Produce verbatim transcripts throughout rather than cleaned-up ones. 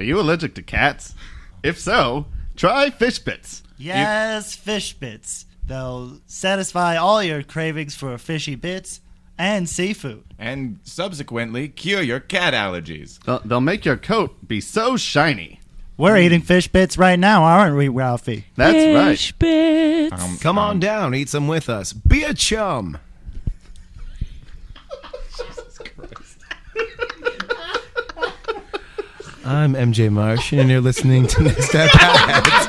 Are you allergic to cats? If so, try Fish Bits. Yes, Fish Bits. They'll satisfy all your cravings for fishy bits and seafood. And subsequently cure your cat allergies. They'll, they'll make your coat be so shiny. We're eating Fish Bits right now, aren't we, Ralphie? That's right. Fish Bits. Um, Come on um, down, eat some with us. Be a chum. I'm M J Marsh, and you're listening to Next At Bat.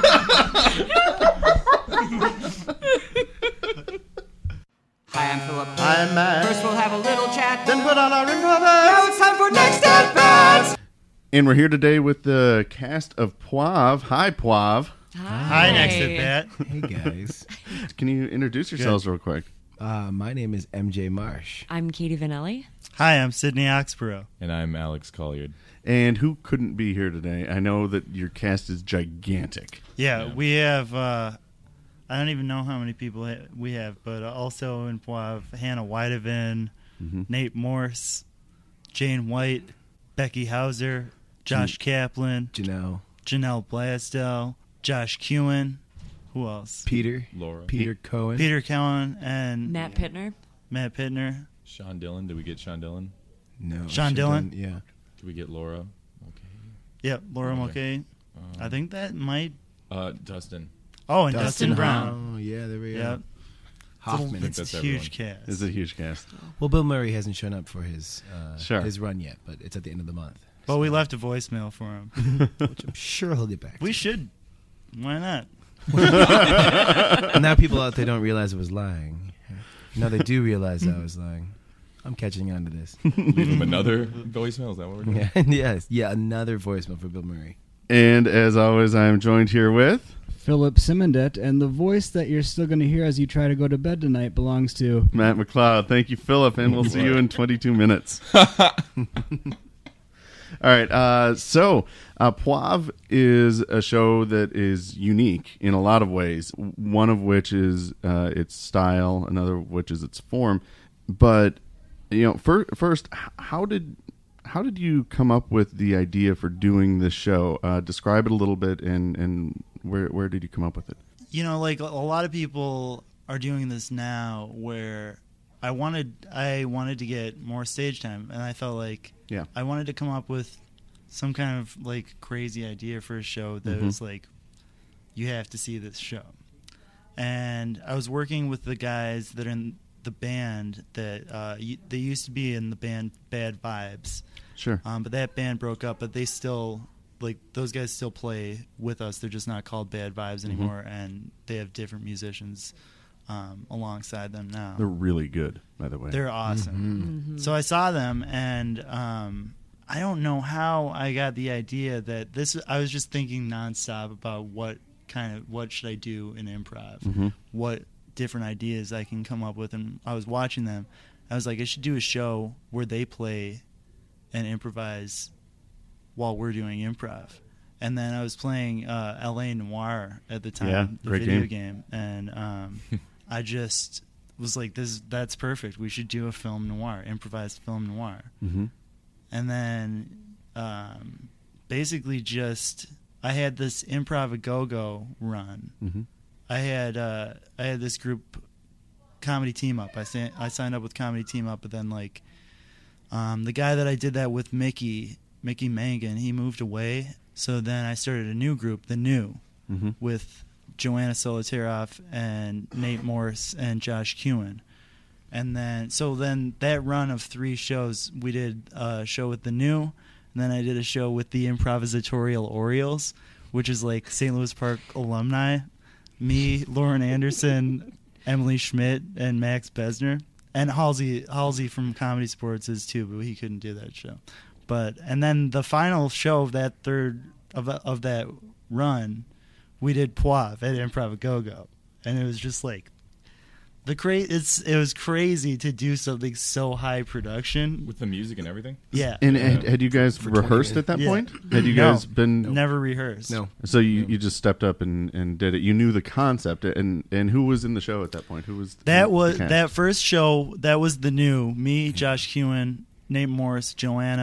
Hi, I'm Philip. I'm Matt. First we'll have a little chat. Then put on our improv. Now it's time for Next At Bats. And we're here today with the cast of Poiv. Hi, Poiv. Hi, Next at Bat. Hey, guys. Can you introduce yourselves real quick? Uh, my name is M J Marsh. I'm Katie Vanelli. Hi, I'm Sydney Oxborough. And I'm Alex Colliard. And who couldn't be here today? I know that your cast is gigantic. Yeah, Yeah. we have, uh, I don't even know how many people ha- we have, but uh, also in Poiv, Hannah Whitehaven, Mm-hmm. Nate Morse, Jane White, Becky Hauser, Josh Kaplan, Janelle. Janelle Blasdell, Josh Kewen, who else? Peter. Laura. Peter Cohen. Peter Cowan and Matt Pittner. Matt Pittner. Sean Dillon. Did we get Sean Dillon? No. Sean she Dillon? didn't- Yeah. Did we get Laura? Okay. Yep, Laura Okay. Mulcahy. Um, I think that might. Uh, Dustin. Oh, and Dustin, Dustin Brown. Oh, yeah, there we go. Yep. Hoffman. It's a that's huge everyone. cast. It's a huge cast. Well, Bill Murray hasn't shown up for his uh, Sure. his run yet, but it's at the end of the month. But So- we left a voicemail for him. which I'm sure he'll get back. We to. should. Why not? And now people out there don't realize I was lying. Now they do realize I was lying. I'm catching on to this. Leave him another voicemail. Is that what we're doing? Yeah, yes, yeah, another voicemail for Bill Murray. And as always, I am joined here with Philip Simondet, and the voice that you're still going to hear as you try to go to bed tonight belongs to... Matt McLeod. Thank you, Philip, and we'll see you in twenty-two minutes. All right, uh, so uh, Poiv is a show that is unique in a lot of ways, one of which is uh, its style, another of which is its form. But, you know, fir- first, h- how did how did you come up with the idea for doing this show? Uh, describe it a little bit, and, and where where did you come up with it? You know, like a lot of people are doing this now where I wanted I wanted to get more stage time, and I felt like Yeah. I wanted to come up with some kind of like crazy idea for a show that Mhm. was like, you have to see this show. And I was working with the guys that are in the band that uh, y- they used to be in the band Bad Vibes, Sure. um, but that band broke up. But they still like those guys still play with us. They're just not called Bad Vibes anymore, and they have different musicians um, alongside them now. They're really good, by the way. They're awesome. Mm-hmm. So I saw them, and um, I don't know how I got the idea that this. I was just thinking nonstop about what kind of what should I do in improv, Mhm. what different ideas I can come up with, and I was watching them. I was like, I should do a show where they play and improvise while we're doing improv. And then I was playing uh, L A Noire at the time, Yeah, the great video game. game, and um, I just was like, "This, that's perfect. We should do a film noir, improvised film noir." Mm-hmm. And then, um, basically, just I had this improv a go go run. Mm-hmm. I had uh, I had this group, Comedy Team Up. I sa- I signed up with Comedy Team Up, but then like, um, the guy that I did that with, Mickey Mickey Mangan, he moved away. So then I started a new group, The New, Mm-hmm. with Joanna Solotaroff and Nate Morse and Josh Kewen. And then, so then that run of three shows, we did a show with The New, and then I did a show with the Improvisatorial Orioles, which is like Saint Louis Park alumni. Me, Lauren Anderson, Emily Schmidt, and Max Besner. And Halsey, Halsey from Comedy Sports is too, but he couldn't do that show. But, and then the final show of that third, of, of that run, we did Poiv at Improv a Go-Go. And it was just like, the cra- it's it was crazy to do something so high production. With the music and everything? Yeah. And had, had you guys For twenty rehearsed at that Yeah. point? Had you No. guys been... Never rehearsed. No. So you, you just stepped up and, and did it. You knew the concept. And, and who was in the show at that point? Who was That who- was the cast? that first show. That was The New. Me, Josh Kewen, Nate Morse, Joanna,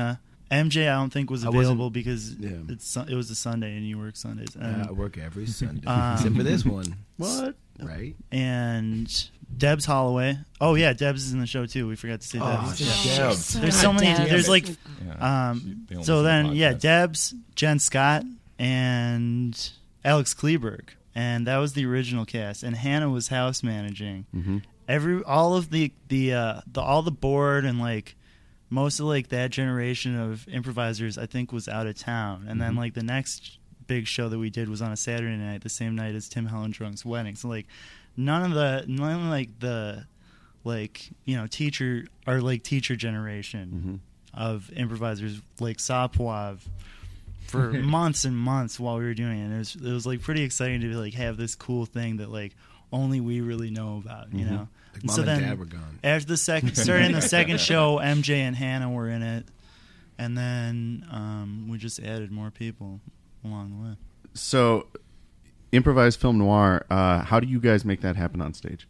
M J, I don't think was I wasn't- available because yeah. it's Sun- it was a Sunday and you work Sundays. And, I work every Sunday Um, except for this one. What? Right? and Debs Holloway. Oh yeah, Debs is in the show too. We forgot to say Oh, Debs. shit. Yeah. Debs. There's so many. Debs. There's like Yeah, she- um. they almost So did a then yeah, podcast. Debs, Jen Scott, and Alex Kleberg, and that was the original cast. And Hannah was house managing. Mm-hmm. Every all of the the uh the all the board and like most of like that generation of improvisers I think was out of town, and then Mhm. like the next big show that we did was on a Saturday night, the same night as Tim Hellendrunk's wedding. So like none of the none of like the like you know teacher or like teacher generation Mm-hmm. of improvisers like saw Poiv for months and months while we were doing it. It was, it was like pretty exciting to like have this cool thing that like only we really know about, you Mhm. know. Like And mom so and then dad were gone. after the second, starting the second show, M J and Hannah were in it, and then um, we just added more people along the way. So, improvised film noir. Uh, how do you guys make that happen on stage?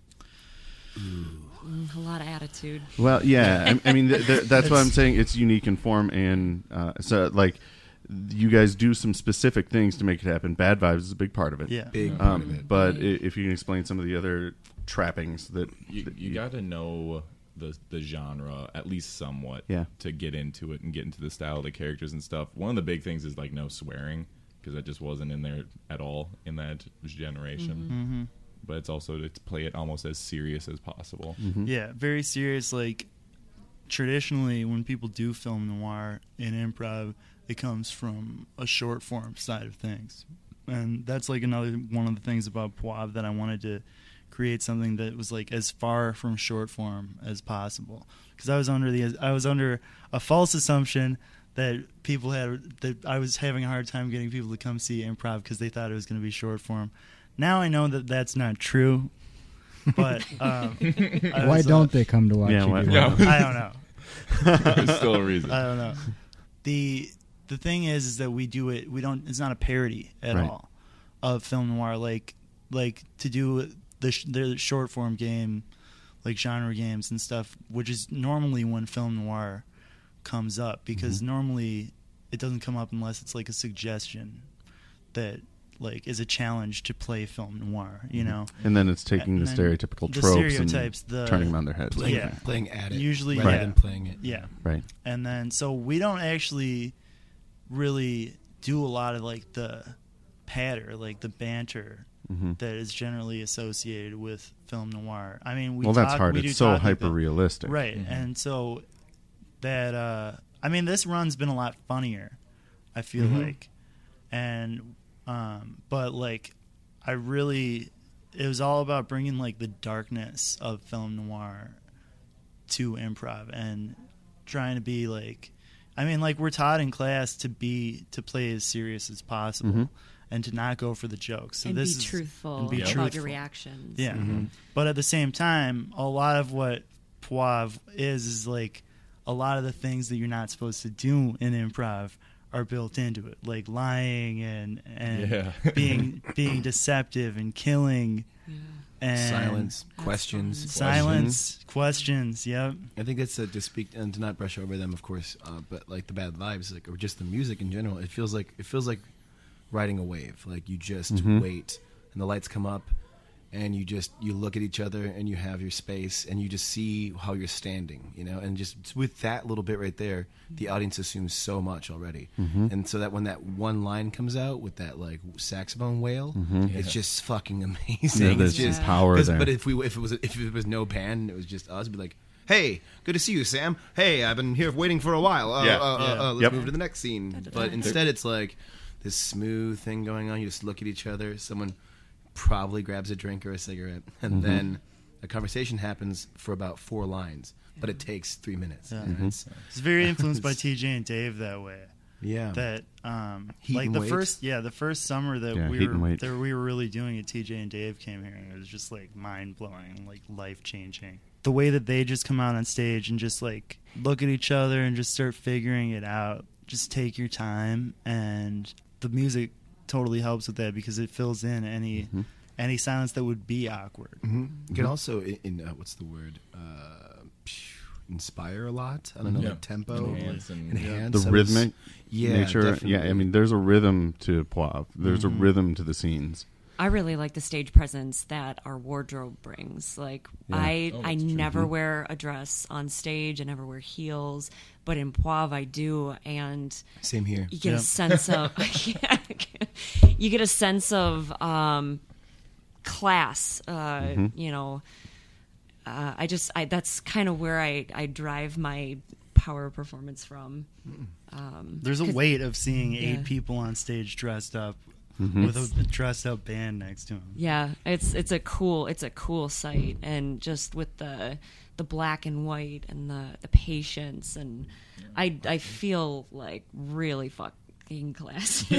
Mm, a lot of attitude. Well, yeah, I, I mean th- th- that's what I'm saying. It's unique in form, and uh, so like you guys do some specific things to make it happen. Bad Vibes is a big part of it. Yeah. Big part of Um, it. but Right. i- if you can explain some of the other trappings that, You, that you got to know the the genre at least somewhat Yeah. to get into it and get into the style of the characters and stuff. One of the big things is like no swearing because that just wasn't in there at all in that generation. Mm-hmm. But it's also to play it almost as serious as possible. Mhm. Yeah, very serious. Like traditionally, when people do film noir in improv, it comes from a short form side of things, and that's like another one of the things about Poiv that I wanted to create something that was like as far from short form as possible. Because I was under the I was under a false assumption that people had that I was having a hard time getting people to come see improv because they thought it was going to be short form. Now I know that that's not true. But um, I Why was, uh, don't they come to watch Yeah, you why- do Yeah. that? I don't know. There's still a reason. I don't know. The the thing is, is that we do it. We don't. It's not a parody at Right. all of film noir. Like like to do the sh- the short form game, like genre games and stuff, which is normally when film noir comes up because Mm-hmm. normally it doesn't come up unless it's like a suggestion that like is a challenge to play film noir. You know, And then it's taking And the then stereotypical the tropes stereotypes, and the- turning them on their heads. Playing, Yeah. playing at it. Usually, rather yeah. than playing it. yeah. Right. And then so we don't actually really do a lot of like the patter, like the banter hmm that is generally associated with film noir. I mean, we Well, that's talk- hard. we do It's so talk like hyper that. realistic. right? Mhm. And so that uh, I mean, this run's been a lot funnier. I feel Mhm. like, and um, but like, I really, it was all about bringing like the darkness of film noir to improv and trying to be like, I mean, like we're taught in class to be to play as serious as possible Mhm. and to not go for the jokes. So and this be is, truthful and be about truthful. your reactions. Yeah. Mhm. But at the same time, a lot of what Poiv is is like a lot of the things that you're not supposed to do in improv are built into it, like lying and and Yeah. being being deceptive and killing Yeah. and Silence, That's questions. fun. silence, questions. Yep. I think that's uh, to speak and to not brush over them, of course, uh, but like the bad vibes, like or just the music in general. It feels like it feels like riding a wave. Like you just Mhm. wait, and the lights come up, and you just you look at each other, and you have your space, and you just see how you're standing, you know. And just with that little bit right there, the audience assumes so much already, Mhm. and so that when that one line comes out with that like saxophone wail, Mhm. it's Yeah. just fucking amazing. Yeah, It's there's just Yeah. power 'Cause- there. But if we if it was if it was no band and it was just us, it'd be like, "Hey, good to see you, Sam. Hey, I've been here waiting for a while. Uh, Yeah. uh, uh, Yeah. uh, let's Yep. move to the next scene." But instead, it's like this smooth thing going on. You just look at each other. Someone probably grabs a drink or a cigarette, and Mhm. then a conversation happens for about four lines. But it takes three minutes. Yeah. And Mhm. it's- It's very influenced by T J and Dave that way. yeah. That um, Heat like and the weight. first yeah the first summer that Yeah, we heat and were weight. that we were really doing it, T J and Dave came here and it was just like mind blowing, like life changing. The way that they just come out on stage and just like look at each other and just start figuring it out. Just take your time, and the music totally helps with that because it fills in any Mhm. any silence that would be awkward. Mhm. You can also in, in uh, what's the word? Uh, phew, inspire a lot. I don't know, Yeah. like tempo, Enhance and- enhance. The I was- rhythmic yeah, nature. definitely. Yeah, I mean, there's a rhythm to Poivre. There's Mm-hmm. a rhythm to the scenes. I really like the stage presence that our wardrobe brings. Like I, Oh, I that's true. never wear a dress on stage. I never wear heels, but in Poivre I do, and Same here. you get Yep. a sense of yeah, you get a sense of um, class. Uh, You know, uh, I just I that's kind of where I I drive my power performance from. Um, There's a 'cause- weight of seeing Yeah. eight people on stage dressed up Mm-hmm. with a dressed up band next to them. Yeah, it's it's a cool it's a cool sight, and just with the the black and white and the the patience, and I I feel like really fucking classy.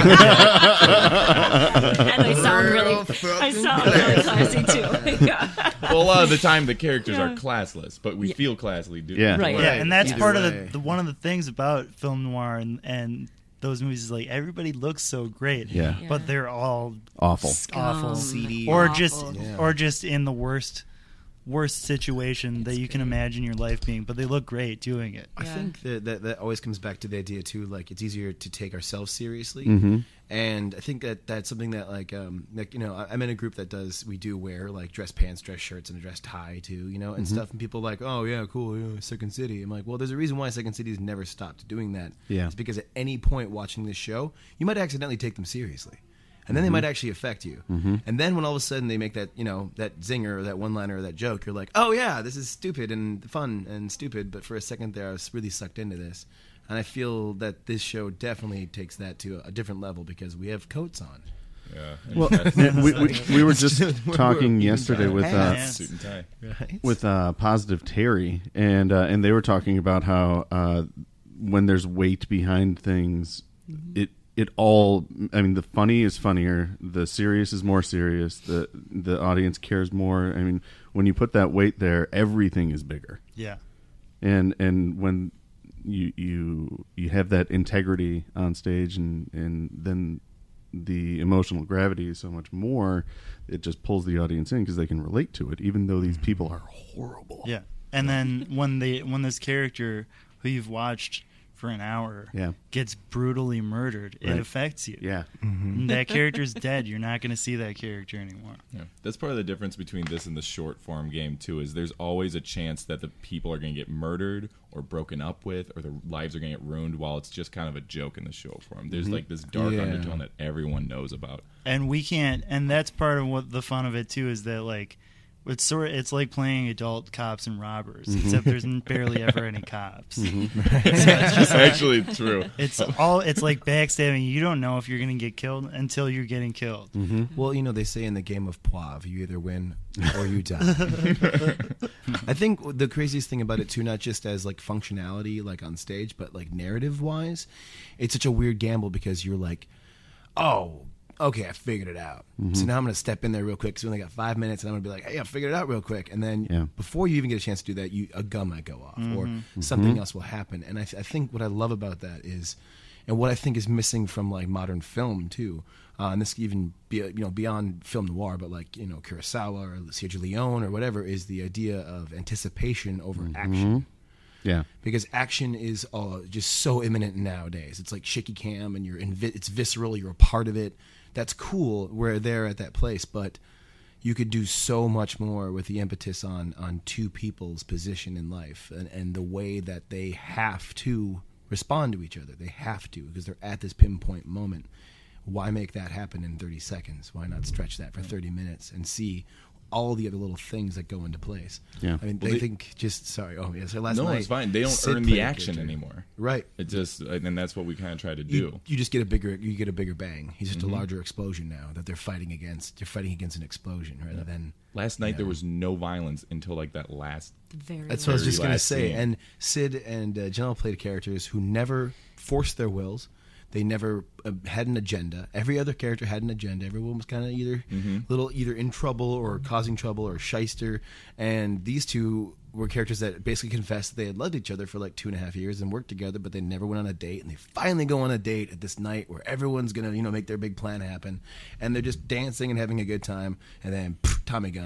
and I sound really I sound really classy too. Yeah. Well, a lot of the time the characters Yeah. are classless, but we Yeah. feel classly. Do- Yeah. Right. Yeah, and that's Either part of way. the, the one of the things about film noir and and those movies is like everybody looks so great, Yeah. Yeah. but they're all Awful. awful, Seedy. or Awful. just Yeah. or just in the worst worst situation that you can imagine your life being, but they look great doing it. I Yeah. think that, that that always comes back to the idea too. Like it's easier to take ourselves seriously, Mm-hmm. and I think that that's something that like um like you know I- I'm in a group that does we do wear like dress pants, dress shirts, and a dress tie too, you know, and Mm-hmm. stuff. And people are like, oh yeah, cool, yeah, Second City. I'm like, well, there's a reason why Second City's never stopped doing that. Yeah. It's because at any point watching this show, you might accidentally take them seriously. And then they might actually affect you. Mm-hmm. And then when all of a sudden they make that, you know, that zinger or that one-liner or that joke, you're like, oh yeah, this is stupid and fun and stupid. But for a second there, I was really sucked into this. And I feel that this show definitely takes that to a different level because we have coats on. Yeah. Well, That's- we, we, we were just We're- talking we're- yesterday with uh, Hats. suit and tie. Right? with uh, Positive Terry, and uh, and they were talking about how uh, when there's weight behind things, it it all. I mean, the funny is funnier, the serious is more serious. The the audience cares more. I mean, when you put that weight there, everything is bigger, Yeah, and and when you you you have that integrity on stage, and and then the emotional gravity is so much more. It just pulls the audience in because they can relate to it, even though these people are horrible. yeah. And then when they when this character who you've watched for an hour Yeah. gets brutally murdered, it Right. affects you. Yeah. And that character's dead. You're not going to see that character anymore. Yeah. That's part of the difference between this and the short form game too. Is there's always a chance that the people are going to get murdered or broken up with, or their lives are going to get ruined. While it's just kind of a joke in the short form, there's like this dark Yeah. undertone that everyone knows about. And we can't. And that's part of what the fun of it too is that like it's sort of, it's like playing adult cops and robbers, except there's barely ever any cops. That's actually true. It's all it's like backstabbing. You don't know if you're going to get killed until you're getting killed. Well, you know, they say in the game of Poivre, you either win or you die. I think the craziest thing about it, too, not just as like functionality, like on stage, but like narrative wise, it's such a weird gamble because you're like, oh, okay, I figured it out. So now I'm going to step in there real quick because we only got five minutes and I'm going to be like, hey, I figured it out real quick. And then Yeah. before you even get a chance to do that, you a gun might go off or something else will happen. And I, th- I think what I love about that is, and what I think is missing from like modern film too, uh, and this could even be you know beyond film noir, but like you know Kurosawa or Sergio Leone or whatever, is the idea of anticipation over action. Yeah. Because action is uh, just so imminent nowadays. It's like shaky cam, and you're in vi- it's visceral. You're a part of it. That's cool. We're there at that place, but you could do so much more with the impetus on on two people's position in life and, and the way that they have to respond to each other. They have to because they're at this pinpoint moment. Why make that happen in thirty seconds? Why not stretch that for thirty minutes and see all the other little things that go into place? Yeah. I mean, Well, they, they- think just sorry. Oh, yeah. So last No, night, it's fine. They don't Sid earn played the a action character. anymore. Right. It just, and that's what we kind of try to do. You, you just get a bigger you get a bigger bang. He's just Mm-hmm. a larger explosion now that they're fighting against. They're fighting against an explosion rather than. Last night Yeah. there was no violence until like that last. Very That's what I was Very just gonna last say. scene. And Sid and uh, Janelle played characters who never forced their wills. They never uh, had an agenda. Every other character had an agenda. Everyone was kind of either Mm-hmm. little, either in trouble or causing trouble or shyster. And these two were characters that basically confessed that they had loved each other for like two and a half years and worked together, but they never went on a date. And they finally go on a date at this night where everyone's gonna, you know, make their big plan happen. And they're just dancing and having a good time. And then pff, Tommy gun.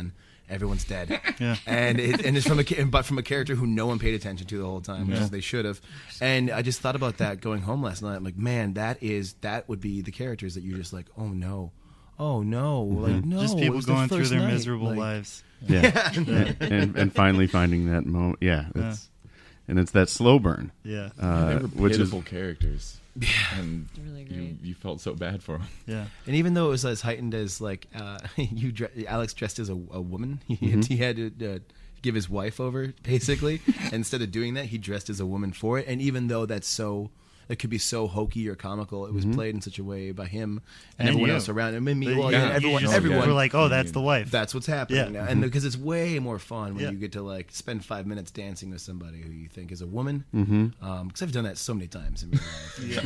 everyone's dead. Yeah. And it, and it's from a ca- but from a character who no one paid attention to the whole time, which Yeah. is they should have. And I just thought about that going home last night. I'm like, man, that is that would be the characters that you're just like, oh no, oh no, like no, Just it people was the going through first their night. miserable Like, lives. Yeah, and and finally finding that moment. Yeah, it's, and it's that slow burn, Yeah. uh, they were which is pitiful characters, and Really you great. you felt so bad for them. Yeah. And even though it was as heightened as like uh, you, dre- Alex dressed as a, a woman, he, Mm-hmm. he had to uh, give his wife over basically. Instead of doing that, he dressed as a woman for it. And even though that's so, it could be so hokey or comical, it was Mm-hmm. played in such a way by him and, And everyone you. else around him. I mean, But well, you- yeah, you everyone, just everyone. were like, oh, that's the wife. That's what's happening Yeah. now, and because it's way more fun when Yeah. you get to like spend five minutes dancing with somebody who you think is a woman. Mm-hmm. Because I've done that so many times in real life.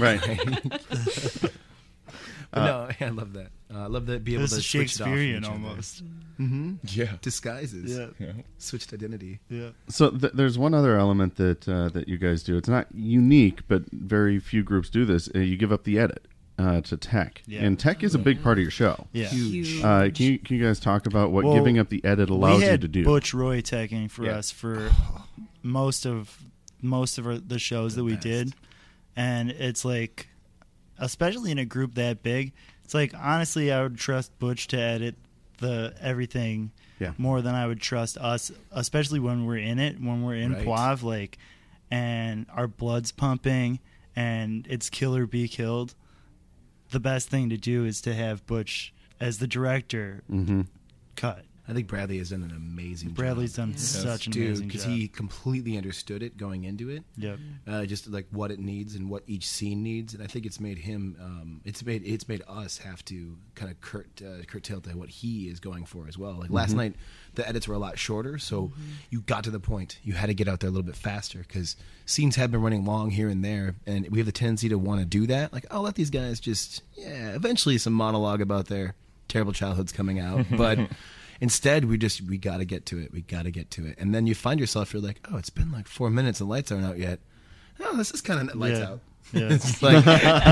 right. But no, I love that. Uh, I love that. Be It able was to a switch it off from Shakespearean each other. almost. Yeah, Disguises. Yeah. yeah. Switched identity. Yeah. So th- there's one other element that uh, that you guys do. It's not unique, but very few groups do this. Uh, you give up the edit uh, to tech, Yeah. and tech is a big part of your show. Yeah. Huge. Uh, can you can you guys talk about what Well, giving up the edit allows we you had to do? Butch Roy teching for Yeah. us for most of most of our, the shows that we best. did, and it's like, especially in a group that big, it's like honestly, I would trust Butch to edit the everything Yeah. more than I would trust us, especially when we're in it, when we're in Right. Poiv, like, and our blood's pumping and it's kill or be killed. The best thing to do is to have Butch as the director Mm-hmm. cut. I think Bradley has done an amazing Bradley's job. done such an Dude, amazing because job. he completely understood it going into it. Yep. Uh, just like what it needs and what each scene needs, and I think it's made him. Um, it's made it's made us have to kind of curt, uh, curtail to what he is going for as well. Like last night, the edits were a lot shorter, so you got to the point. You had to get out there a little bit faster because scenes have been running long here and there, and we have the tendency to want to do that. Like, I'll let these guys just yeah. Eventually, some monologue about their terrible childhoods coming out, but. Instead, we just we got to get to it. We got to get to it, and then you find yourself. You're like, oh, it's been like four minutes and lights aren't out yet. Oh, this is kind of lights Yeah. out. Yeah. It's like,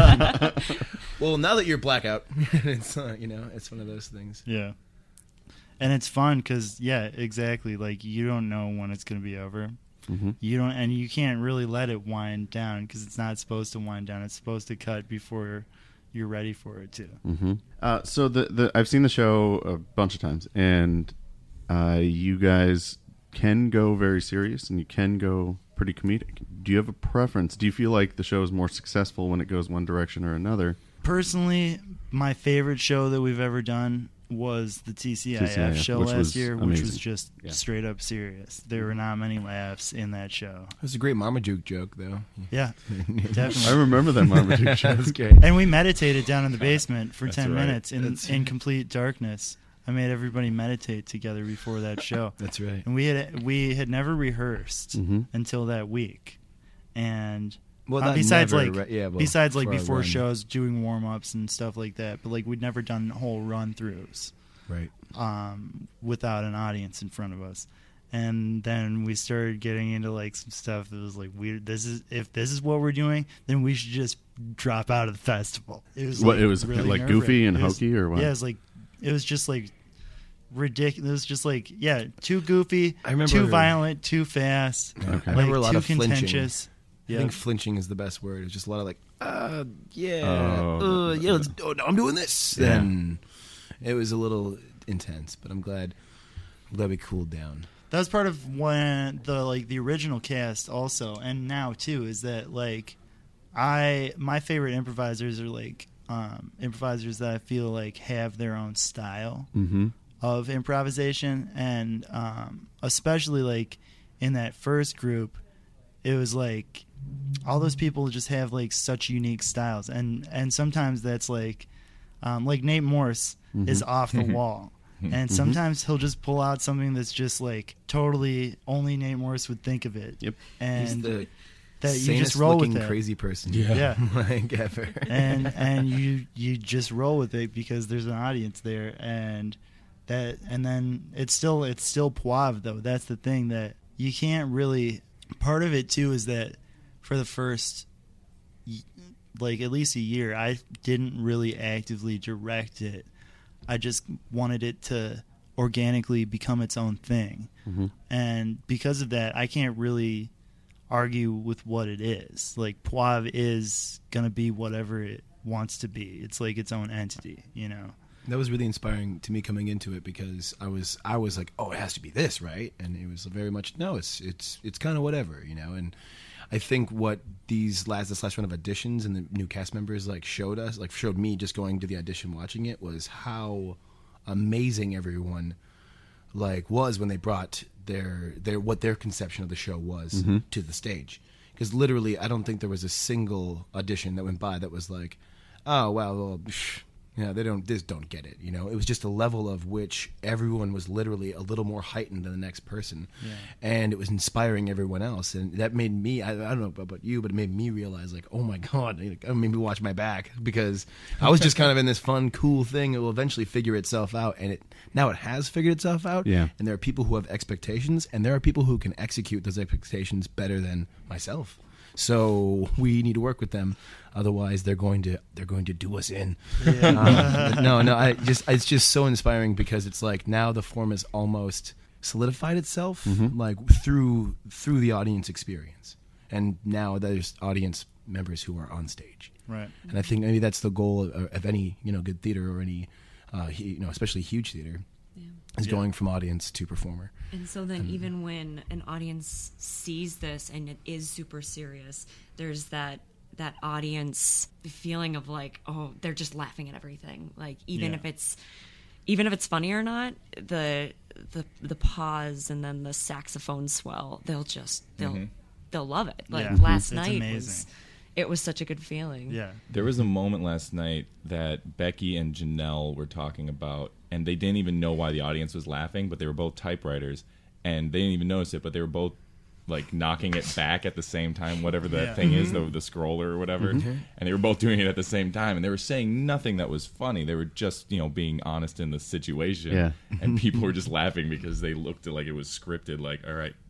well, now that you're blackout, it's uh, you know, it's one of those things. Yeah. And it's fun because, yeah, exactly. Like, you don't know when it's going to be over. Mm-hmm. You don't, and you can't really let it wind down because it's not supposed to wind down. It's supposed to cut before you're ready for it to. Mm-hmm. Uh, so the the I've seen the show a bunch of times, and uh, you guys can go very serious, and you can go pretty comedic. Do you have a preference? Do you feel like the show is more successful when it goes one direction or another? Personally, my favorite show that we've ever done was the T C I F T C I F, show which last was year, which amazing. was just Yeah. straight up serious. There were not many laughs in that show. It was a great Marmaduke joke, though. Yeah, I definitely. remember that Marmaduke show. That's great. And we meditated down in the basement for That's ten right. minutes in, That's- in complete darkness. I made everybody meditate together before that show. That's right. And we had we had never rehearsed Mhm. until that week. And Well, uh, not besides never, like right? Yeah, well, besides like for our before run. shows doing warm-ups and stuff like that, but like we'd never done whole run-throughs Right. um, without an audience in front of us. And then we started getting into like some stuff that was like weird. This is if this is what we're doing, then we should just drop out of the festival. It was What, like, it was really like nerve-wracking. goofy and It was- hokey or what? Yeah, it was like it was just like ridiculous. It was just like yeah, too goofy, I remember- too violent, too fast. I Like, remember a lot too of flinching. contentious. I Yeah. think flinching is the best word. It's just a lot of like, uh, yeah, Oh, uh, yeah, let's, oh, no, I'm doing this. Yeah. And it was a little intense, but I'm glad, I'm glad we cooled down. That was part of when the like the original cast also, and now too, is that like I my favorite improvisers are like um, improvisers that I feel like have their own style Mm-hmm. of improvisation, and um, especially like in that first group, it was like all those people just have like such unique styles, and and sometimes that's like um, like Nate Morse is off the wall. And sometimes he'll just pull out something that's just like totally only Nate Morse would think of it. Yep. And He's the that you just sanest roll with looking it. crazy person. Yeah. Yeah. like ever. and and you you just roll with it because there's an audience there, and that and then it's still it's still Poiv though. That's the thing that you can't really. Part of it too is that for the first y- like at least a year, I didn't really actively direct it. I just wanted it to organically become its own thing. Mm-hmm. And because of that, I can't really argue with what it is. Like, Poivre is going to be whatever it wants to be. It's like its own entity, you know? That was really inspiring to me coming into it, because I was I was like, oh, it has to be this, right? And it was very much, no, it's it's it's kind of whatever, you know. And I think what these last this last run of auditions and the new cast members like showed us, like showed me just going to the audition, watching it, was how amazing everyone like was when they brought their their what their conception of the show was Mm-hmm. to the stage. Because literally, I don't think there was a single audition that went by that was like, oh well, well psh, yeah, they don't this don't get it. You know, it was just a level of which everyone was literally a little more heightened than the next person, Yeah. and it was inspiring everyone else. And that made me, I, I don't know about you, but it made me realize, like, oh my god, it made me watch my back, because I was just kind of in this fun, cool thing. It will eventually figure itself out, and it now it has figured itself out. Yeah. And there are people who have expectations, and there are people who can execute those expectations better than myself. So we need to work with them, otherwise they're going to they're going to do us in. Yeah. Um, no, no, I just it's just so inspiring, because it's like now the form has almost solidified itself, Mm-hmm. like through through the audience experience, and now there's audience members who are on stage, Right. and I think maybe that's the goal of, of any you know good theater, or any uh, hu- you know especially huge theater, Yeah. is Yeah. going from audience to performer. And so then even when an audience sees this and it is super serious, there's that that audience feeling of like, oh, they're just laughing at everything. Like even Yeah. if it's even if it's funny or not, the the the pause and then the saxophone swell, they'll just they'll Mhm. they'll love it. Like Yeah. last It's night amazing. was it was such a good feeling. Yeah. There was a moment last night that Becky and Janelle were talking about, and they didn't even know why the audience was laughing, but they were both typewriters, and they didn't even notice it, but they were both like knocking it back at the same time, whatever that Yeah. thing is, the, the scroller or whatever, and they were both doing it at the same time, and they were saying nothing that was funny. They were just, you know, being honest in the situation, Yeah. and people were just laughing because they looked like it was scripted, like, all right,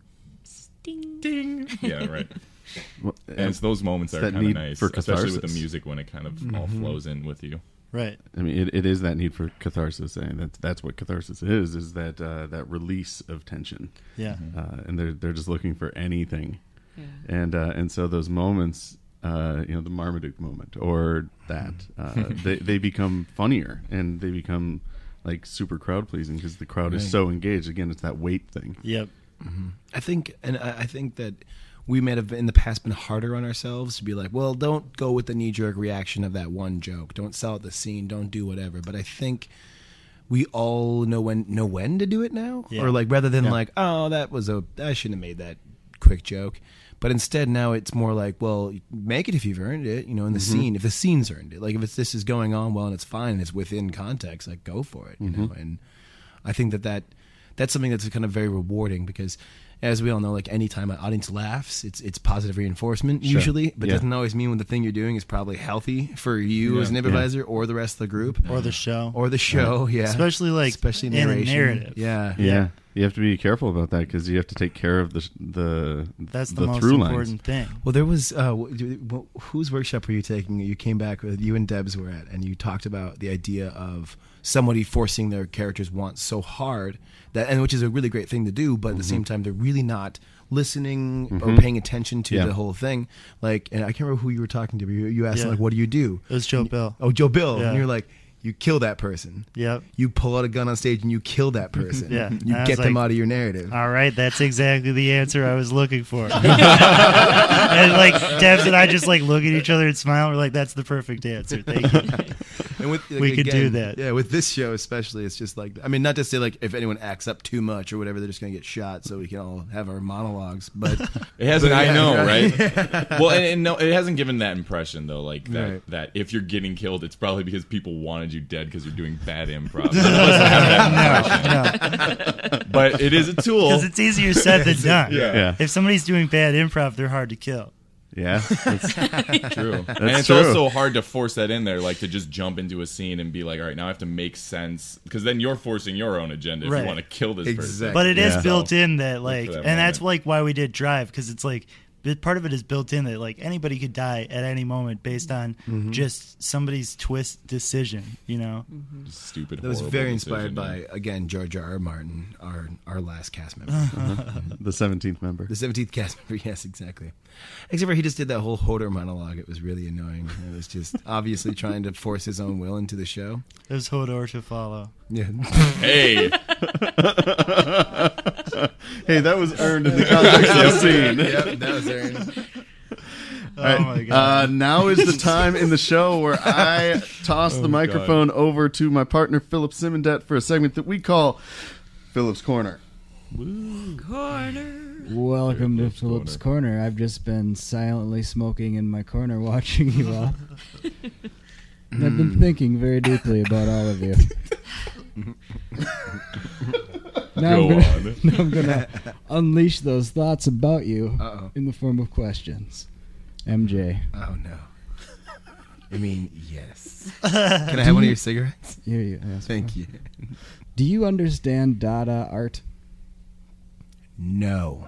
Ding. ding, yeah, right. Well, And it's those moments It's that are that kind of need nice, for especially with the catharsis. music when it kind of all flows in with you. Right. I mean, it, it is that need for catharsis, and that's that's what catharsis is. Is that uh, that release of tension, Yeah. uh, and they're they're just looking for anything, Yeah. and uh, and so those moments, uh, you know, the Marmaduke moment or that, uh, they they become funnier, and they become like super crowd pleasing because the crowd is Right. so engaged. Again, it's that weight thing. Yep. I think, and I I think that we may have in the past been harder on ourselves to be like, well, don't go with the knee jerk reaction of that one joke. Don't sell out the scene. Don't do whatever. But I think we all know when know when to do it now, Yeah. or like rather than Yeah. like, oh, that was a I shouldn't have made that quick joke. But instead, now it's more like, well, make it if you've earned it. You know, in the scene, if the scene's earned it, like if it's this is going on well and it's fine and it's within context, like go for it. You know, and I think that that that's something that's kind of very rewarding, because as we all know, like anytime an audience laughs, it's it's positive reinforcement Sure. usually, but Yeah. doesn't always mean when the thing you're doing is probably healthy for you Yeah. as an improviser or the rest of the group Or the show. or the show. Yeah, Especially like especially in a narration. narrative. Yeah, Yeah, you have to be careful about that because you have to take care of the the That's the, the most through important lines. thing. Well, there was uh, wh- wh- whose workshop were you taking? You came back with you and Debs were at, and you talked about the idea of somebody forcing their characters' wants so hard that, and which is a really great thing to do, but at the same time, they're really not listening or paying attention to Yeah. the whole thing. Like, and I can't remember who you were talking to. But you, you asked Yeah. him, like, "What do you do?" It was Joe Bill. Oh, Joe Bill, Yeah. and you're like, "You kill that person." Yep. You pull out a gun on stage and you kill that person. Yeah. You I was get them like- out of your narrative. All right, that's exactly the answer I was looking for. And like Debs and I just like look at each other and smile. We're like, "That's the perfect answer." Thank you. And with, We could do that. Yeah, with this show especially, it's just like, I mean, not to say like if anyone acts up too much or whatever, they're just going to get shot, so we can all have our monologues. But It hasn't. But I yeah, know, right. right? Well, and, and no, it hasn't given that impression though. Like that, Right. that if you're getting killed, it's probably because people wanted you dead because you're doing bad improv. It doesn't have that impression. But it is a tool. Because it's easier said than done. Yeah. Yeah, If somebody's doing bad improv, they're hard to kill. yeah. That's, True. and it's true. also hard to force that in there, like to just jump into a scene and be like, all right, now I have to make sense, because then you're forcing your own agenda if Right. you want to kill this person. Exactly. But it is Yeah. built in that like, that and that's moment. like why we did Drive, because it's like bit- part of it is built in that like anybody could die at any moment based on Mm-hmm. just somebody's twist decision. You know, Just stupid. That was horrible very decision, inspired yeah. by, again, George R. R. Martin, our our last cast member. The seventeenth member. The seventeenth cast member, yes, exactly. Except for he just did that whole Hodor monologue. It was really annoying. It was just obviously trying to force his own will into the show. there's Hodor to follow. Yeah. Hey, Hey, that was earned in the context of the scene. Yep, that was earned. Oh All right. my god! Uh, now is the time in the show where I toss the microphone over to my partner Philip Simondet for a segment that we call Philip's Corner. Corner. Welcome to Philip's Philip's Corner. I've just been silently smoking in my corner watching you all. And I've been thinking very deeply about all of you. now, Go I'm gonna, on. now I'm going to unleash those thoughts about you Uh-oh. in the form of questions. M J, Oh, no. I mean, yes. Can I have one of your cigarettes? here you ask Thank for- you. Do you understand Dada art? No.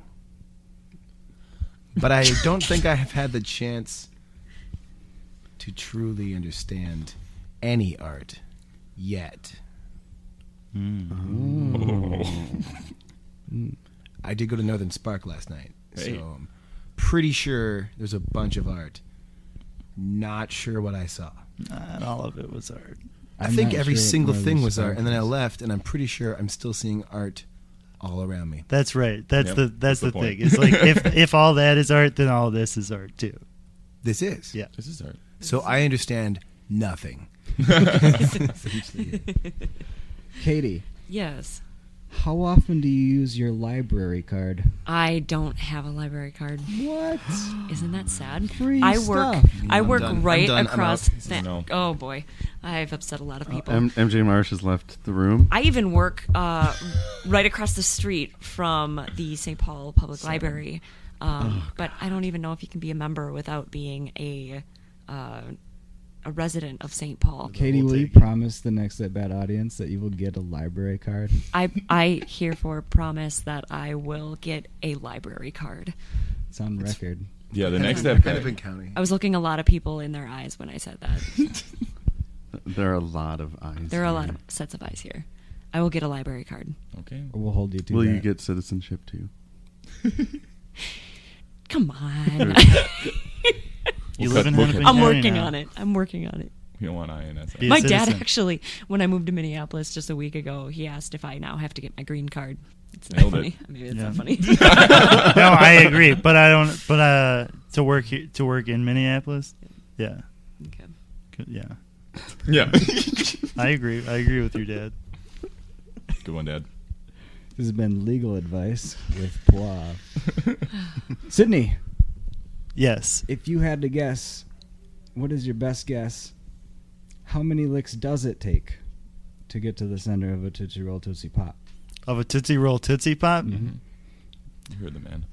But I don't think I have had the chance to truly understand any art yet. I did go to Northern Spark last night, Hey. so I'm pretty sure there's a bunch of art. Not sure what I saw. Not all of it was art. I I'm think not every sure what single Northern thing was Spark art, and then I is. left, and I'm pretty sure I'm still seeing art all around me. That's right. That's Yep, the that's, that's the, the point. thing. It's like if if all that is art, then all this is art too. This is. Yeah. This is art. So I understand nothing. Katie, Yes. how often do you use your library card? I don't have a library card. What? Isn't that sad? Free I work. stuff. I I'm work done. I'm right done. I'm across. out. The, No. Oh boy, I've upset a lot of people. M- MJ Marsh has left the room. I even work uh, right across the street from the Saint Paul Public Library, um, but I don't even know if you can be a member without being a uh, a resident of Saint Paul. Katie, We'll will you take it. promise the Next At Bat audience that you will get a library card? I I herefore promise that I will get a library card. It's on record. Yeah, the next I've step. kind of been counting. I was looking a lot of people in their eyes when I said that. There are a lot of eyes. There are a lot here. of sets of eyes here. I will get a library card. Okay. Or we'll hold you to Will that. you get citizenship too? Come on. You We'll live cut- in we'll Hennepin cut- I'm County working now. on it. I'm working on it. We don't want I N S. Be a My dad citizen. actually, when I moved to Minneapolis just a week ago, he asked if I now have to get my green card. It's not Nailed it. funny. Maybe it's Yeah. not funny. No, I agree, but I don't. But uh, to work here, to work in Minneapolis, yeah, Okay. Good- yeah, Yeah. I agree. I agree with your dad. Good one, Dad. This has been legal advice with Poiv. Sydney, Yes, if you had to guess, what is your best guess? How many licks does it take to get to the center of a Tootsie Roll Tootsie Pop? of a Tootsie Roll Tootsie Pop. Mm-hmm. You heard the man.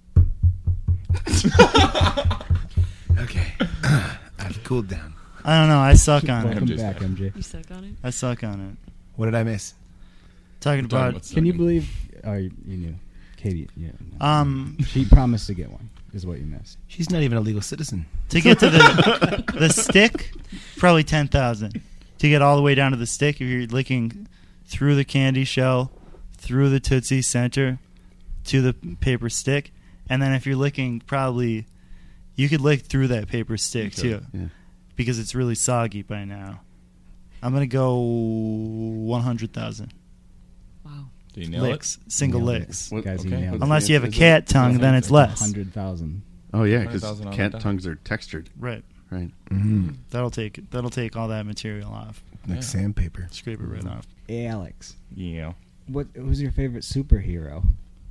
Okay. I've cooled down. I don't know. I suck on it. Welcome M J's back, back. M J. You suck on it? I suck on it. What did I miss? Talking We're talking about about Can you sucking. believe? Oh, you, you knew. Katie, yeah. no. um She promised to get one, is what you missed. She's not even a legal citizen. to get to the the stick, probably ten thousand. To get all the way down to the stick, if you're licking through the candy shell, through the Tootsie center, to the paper stick, and then if you're licking, probably you could lick through that paper stick You too, could. Yeah. because it's really soggy by now. I'm gonna go one hundred thousand Wow. Did you nail licks, single Nailed it. licks. What- Guys, you okay. nailed it. Unless you have a Is it- cat tongue, then it's less. one hundred thousand. Oh yeah, one hundred because thousand on cat the dot. tongues are textured, Right. right? Mm-hmm. That'll take that'll take all that material off. Like Yeah. sandpaper. Scrape it right off. Hey, Alex, it? Yeah. what who's your favorite superhero?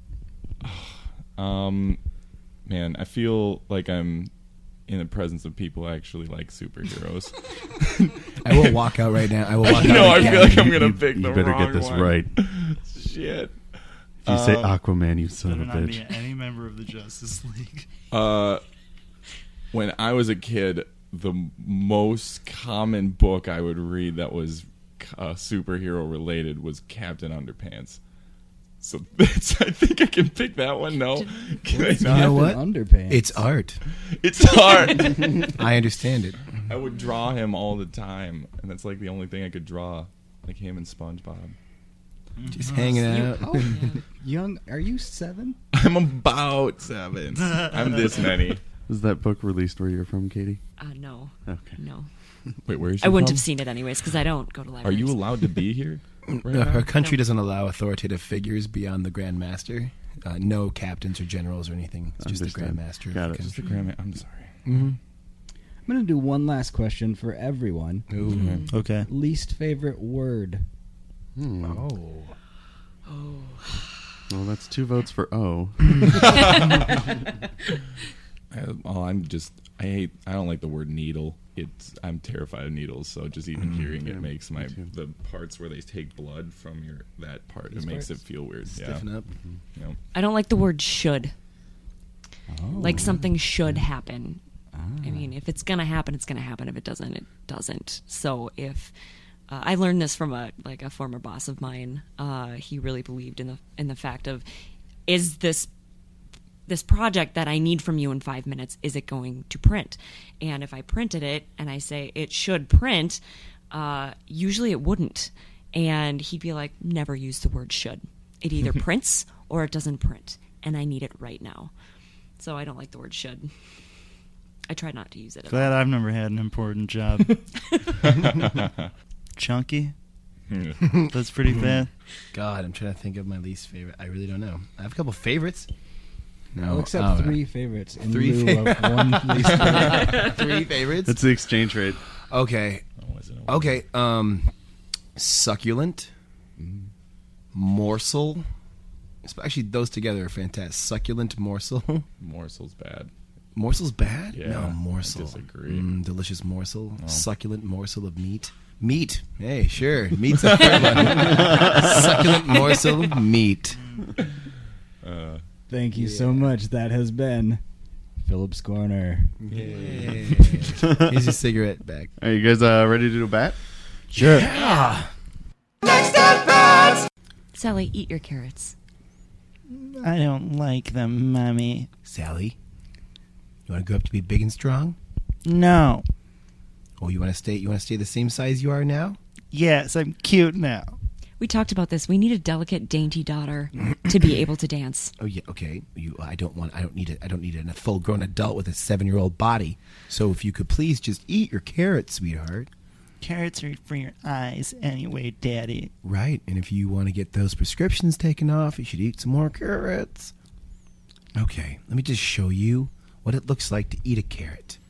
Um, man, I feel like I'm in the presence of people who actually like superheroes. I will walk out right now. I will walk I out. know. I right feel now. like I'm gonna You- pick you the better wrong get this one. right. Shit. If you say Um, Aquaman, you son Better of a not be bitch. any member of the Justice League. Uh, when I was a kid, the most common book I would read that was uh, superhero related was Captain Underpants. So that's, I think I can pick that one. No, can I You not? know what? Underpants. It's art. It's hard. I understand it. I would draw him all the time, and that's like the only thing I could draw, like him and SpongeBob. Just hanging out. Oh, young. Are you seven? I'm about seven. I'm this many. Was that book released where you're from, Katie? Uh, no, Okay. no. Wait, where is she I wouldn't from? have seen it anyways because I don't go to Are libraries. you allowed to be here? Right Uh, now? Our country doesn't allow authoritative figures beyond the Grand Master. Uh, no captains or generals or anything. It's just the Understand. Grand Master. Got of it. the Just the country. Grand Ma- I'm sorry. Mm-hmm. I'm gonna do one last question for everyone. Ooh. Okay. Least favorite word. Hmm. Oh. Well, that's two votes for O. I, well, I'm just. I hate. I don't like the word needle. It's. I'm terrified of needles. So just even hearing yeah, it makes me my too. the parts where they take blood from your that part. These it makes parts? it feel weird. Stiffen yeah. up. You know. I don't like the word should. Oh. Like something should happen. Ah. I mean, if it's gonna happen, it's gonna happen. If it doesn't, it doesn't. So if uh, I learned this from a like a former boss of mine, uh, he really believed in the in the fact of, is this this project that I need from you in five minutes, is it going to print? And if I printed it and I say it should print, uh, usually it wouldn't. And he'd be like, never use the word should. It either prints or it doesn't print, and I need it right now. So I don't like the word should. I try not to use it at Glad all. I've never had an important job. Chunky? That's pretty bad. God, I'm trying to think of my least favorite. I really don't know. I have a couple favorites. No, I'll accept oh, three favorites in Three lieu of one least favorite. three favorites. That's the exchange rate. Okay. Oh, is it a- Okay. Um, succulent, morsel. Actually, those together are fantastic. Succulent, morsel. Morsel's bad. Morsel's bad? Yeah, no, I morsel. disagree. Mm, delicious morsel. Oh. Succulent morsel of meat. Meat. Hey, sure. Meat's a fair one. Succulent morsel of meat. Uh, Thank you so much. That has been Phillips Corner. Yay. Here's your cigarette back. Are you guys uh, ready to do a bat? Sure. Next at bat. Sally, eat your carrots. I don't like them, Mommy. Sally, you want to grow up to be big and strong? No. Oh, you want to stay? You want to stay the same size you are now? Yes, I'm cute now. We talked about this. We need a delicate, dainty daughter to be able to dance. Oh yeah, okay. You, I don't want. I don't need it. I don't need a full-grown adult with a seven-year-old body. So if you could please just eat your carrots, sweetheart. Carrots are for your eyes anyway, Daddy. Right. And if you want to get those prescriptions taken off, you should eat some more carrots. Okay. Let me just show you what it looks like to eat a carrot.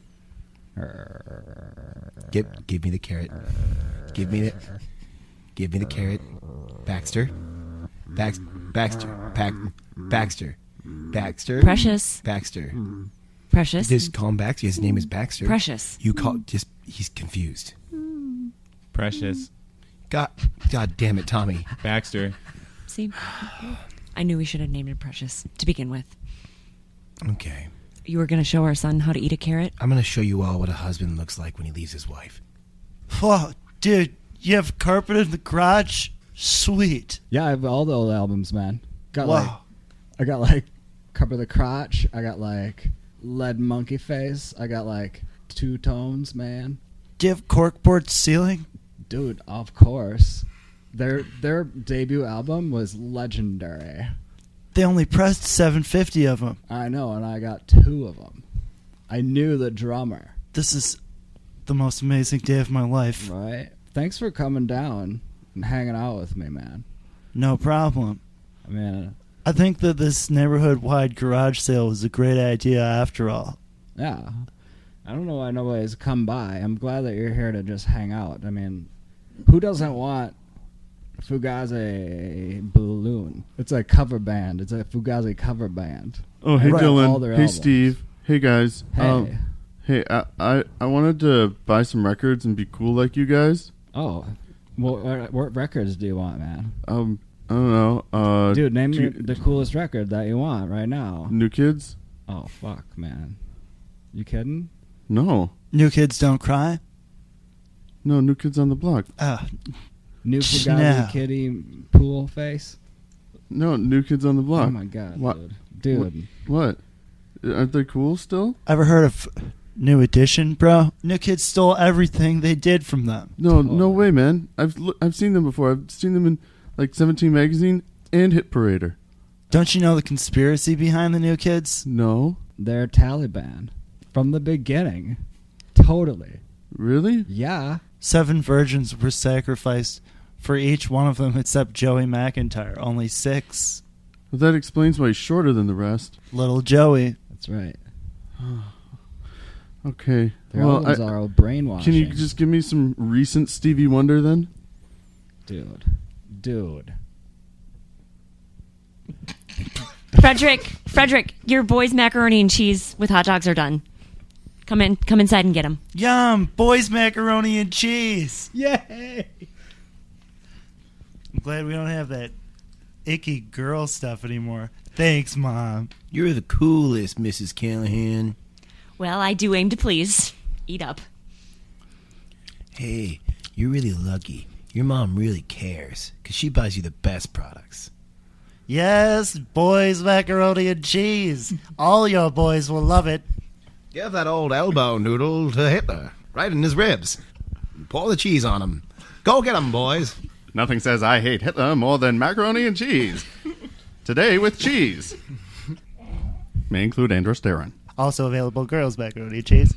Give, give me the carrot. Give me the. Give me the carrot. Baxter. Bax, Baxter. Pac, Baxter. Baxter. Precious. Baxter. Precious. Just call him Baxter. His name is Baxter. Precious. You call just. He's confused. Precious. God. God damn it, Tommy. Baxter. See? I knew we should have named him Precious to begin with. Okay. You were going to show our son how to eat a carrot? I'm gonna show you all what a husband looks like when he leaves his wife. Whoa, dude, you have carpet in the garage? Sweet. Yeah, I have all the old albums, man. Got Wow. like, I got like Cover the Crotch. I got like Lead Monkey Face. I got like Two Tones, man. Do you have corkboard ceiling? Dude, of course. Their their debut album was legendary. They only pressed seven fifty of them. I know, and I got two of them. I knew the drummer, This is the most amazing day of my life. right? Thanks for coming down and hanging out with me, man. No problem. I mean, I think that this neighborhood-wide garage sale was a great idea after all. yeah. I don't know why nobody's come by. I'm glad that you're here to just hang out. I mean, who doesn't want Fugazi Balloon? It's a cover band. It's a Fugazi cover band. Oh, hey Right, all Dylan. their Hey albums. Steve. Hey guys. Hey. Um, hey, I, I I wanted to buy some records and be cool like you guys. Oh, what, what, what records do you want, man? Um, I don't know. Uh, Dude, name do your, you- the coolest record that you want right now. New Kids? Oh, fuck, man. You kidding? No, New Kids Don't Cry? no, New Kids on the Block. Uh, New Fugazi No. Kitty Pool Face? No, New Kids on the Block. Oh my god, What? dude. Dude. What? Aren't they cool still? Ever heard of New Edition, bro? New Kids stole everything they did from them. No, no way, man. I've l- I've seen them before. I've seen them in like seventeen magazine and Hit Parader. Don't you know the conspiracy behind the New Kids? No, They're Taliban from the beginning. Totally. really? Yeah. Seven virgins were sacrificed for each one of them except Joey McIntyre. Only six. Well, that explains why he's shorter than the rest. Little Joey. That's right. Okay. Their well, albums I- are all brainwashing. can you just give me some recent Stevie Wonder then? Dude. Dude. Frederick, Frederick, your boys' macaroni and cheese with hot dogs are done. Come in, come inside and get them. Yum! Boys macaroni and cheese. Yay! I'm glad we don't have that icky girl stuff anymore. Thanks, Mom. You're the coolest, Missus Callahan. Well, I do aim to please. Eat up. Hey, you're really lucky. Your mom really cares, because she buys you the best products. Yes, boys macaroni and cheese. All your boys will love it. Give that old elbow noodle to Hitler, right in his ribs. Pour the cheese on him. Go get 'em, boys. Nothing says I hate Hitler more than macaroni and cheese. Today with cheese. May include androsterone. Also available girls macaroni and cheese.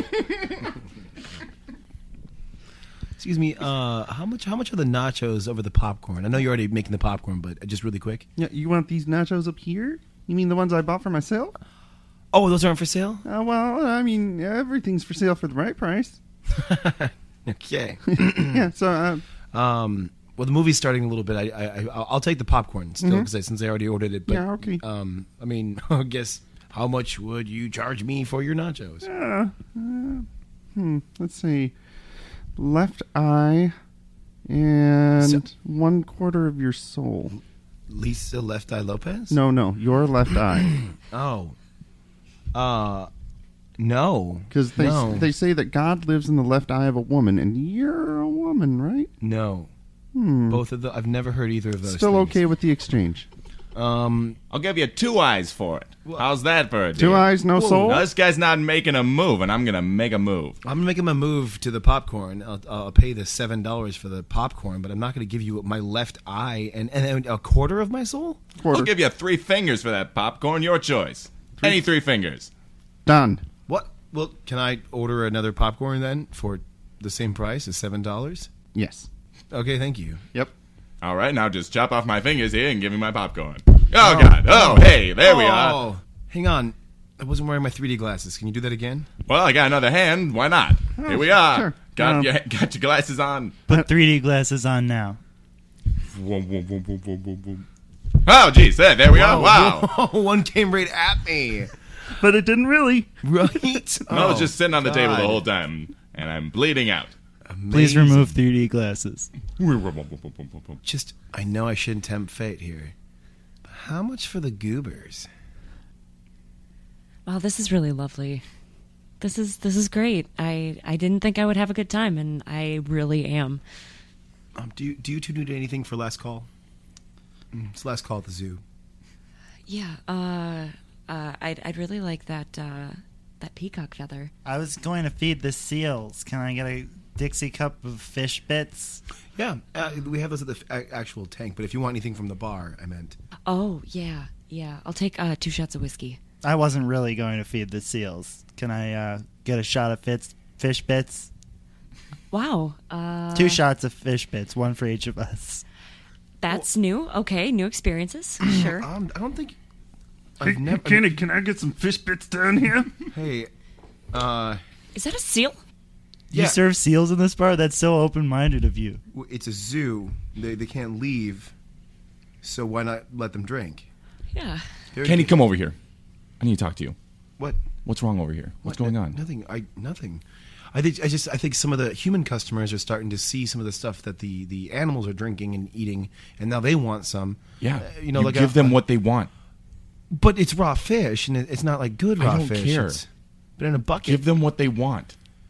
Excuse me, uh, how much how much are the nachos over the popcorn? I know you're already making the popcorn, but just really quick. Yeah, you want these nachos up here? You mean the ones I bought for myself? Oh, those aren't for sale? Uh, well, I mean, everything's for sale for the right price. Okay. Yeah, so uh, Um, well, the movie's starting a little bit. I, I, I I'll take the popcorn still because Mhm. since I already ordered it. But, Yeah, okay. Um, I mean, I guess how much would you charge me for your nachos? uh, uh, hmm, let's see. Left eye and So- one quarter of your soul. Lisa Left Eye Lopez? No, no, your left eye. Oh. Uh, no. Because they no. they say that God lives in the left eye of a woman, and you're a woman, right? no. Hmm. Both of the. I've never heard either of those. Still things. okay with the exchange. Um, I'll give you two eyes for it. How's that for a deal? Two eyes, no soul. Now, this guy's not making a move, and I'm going to make a move. I'm gonna make him a move to the popcorn. I'll, I'll pay the seven dollars for the popcorn, but I'm not gonna give you my left eye and, and a quarter of my soul. Quarter. I'll give you three fingers for that popcorn. Your choice. Any three fingers. Done. What? Well, can I order another popcorn then for the same price as seven dollars? Yes. Okay, thank you. Yep. All right, now just chop off my fingers here and give me my popcorn. Oh, God. Oh, hey, there we are. Oh, hang on. I wasn't wearing my three D glasses. Can you do that again? Well, I got another hand. Why not? Here we are. sure. Got, Um, your, got your glasses on. Put three D glasses on now. Oh, geez. There, there we are. Wow. One came right at me. But it didn't really. Right? I was Oh, just sitting on the table the God. whole time, and I'm bleeding out. Please Amazing. remove three D glasses. Just, I know I shouldn't tempt fate here. But how much for the goobers? Wow, this is really lovely. This is this is great. I, I didn't think I would have a good time, and I really am. Um, do you do you two need anything for last call? Mm, it's last call at the zoo. Yeah, uh, uh, I'd I'd really like that uh, that peacock feather. I was going to feed the seals. Can I get a Dixie cup of fish bits? Yeah, uh, we have those at the f- a- actual tank. But if you want anything from the bar, I meant. Oh yeah, yeah. I'll take uh, two shots of whiskey. I wasn't really going to feed the seals. Can I uh, get a shot of fits, fish bits? Wow. Uh, Two shots of fish bits, one for each of us. That's new. Okay, new experiences. Sure. Um, I don't think. I've never. Kenny, can I get some fish bits down here? Hey, uh, Is that a seal? You Yeah. serve seals in this bar? That's so open-minded of you. w- it's a zoo. They they can't leave. So why not let them drink? Yeah. They're- Kenny, come over here. I need to talk to you. What? What's wrong over here? What's What? going No- on? Nothing. I nothing. I think I just I think some of the human customers are starting to see some of the stuff that the, the animals are drinking and eating, and now they want some. Yeah, Uh, you know, like give a- them what they want. But it's raw fish, and it, it's not like good I raw don't fish. care. It's, but in a bucket. Give them what they want.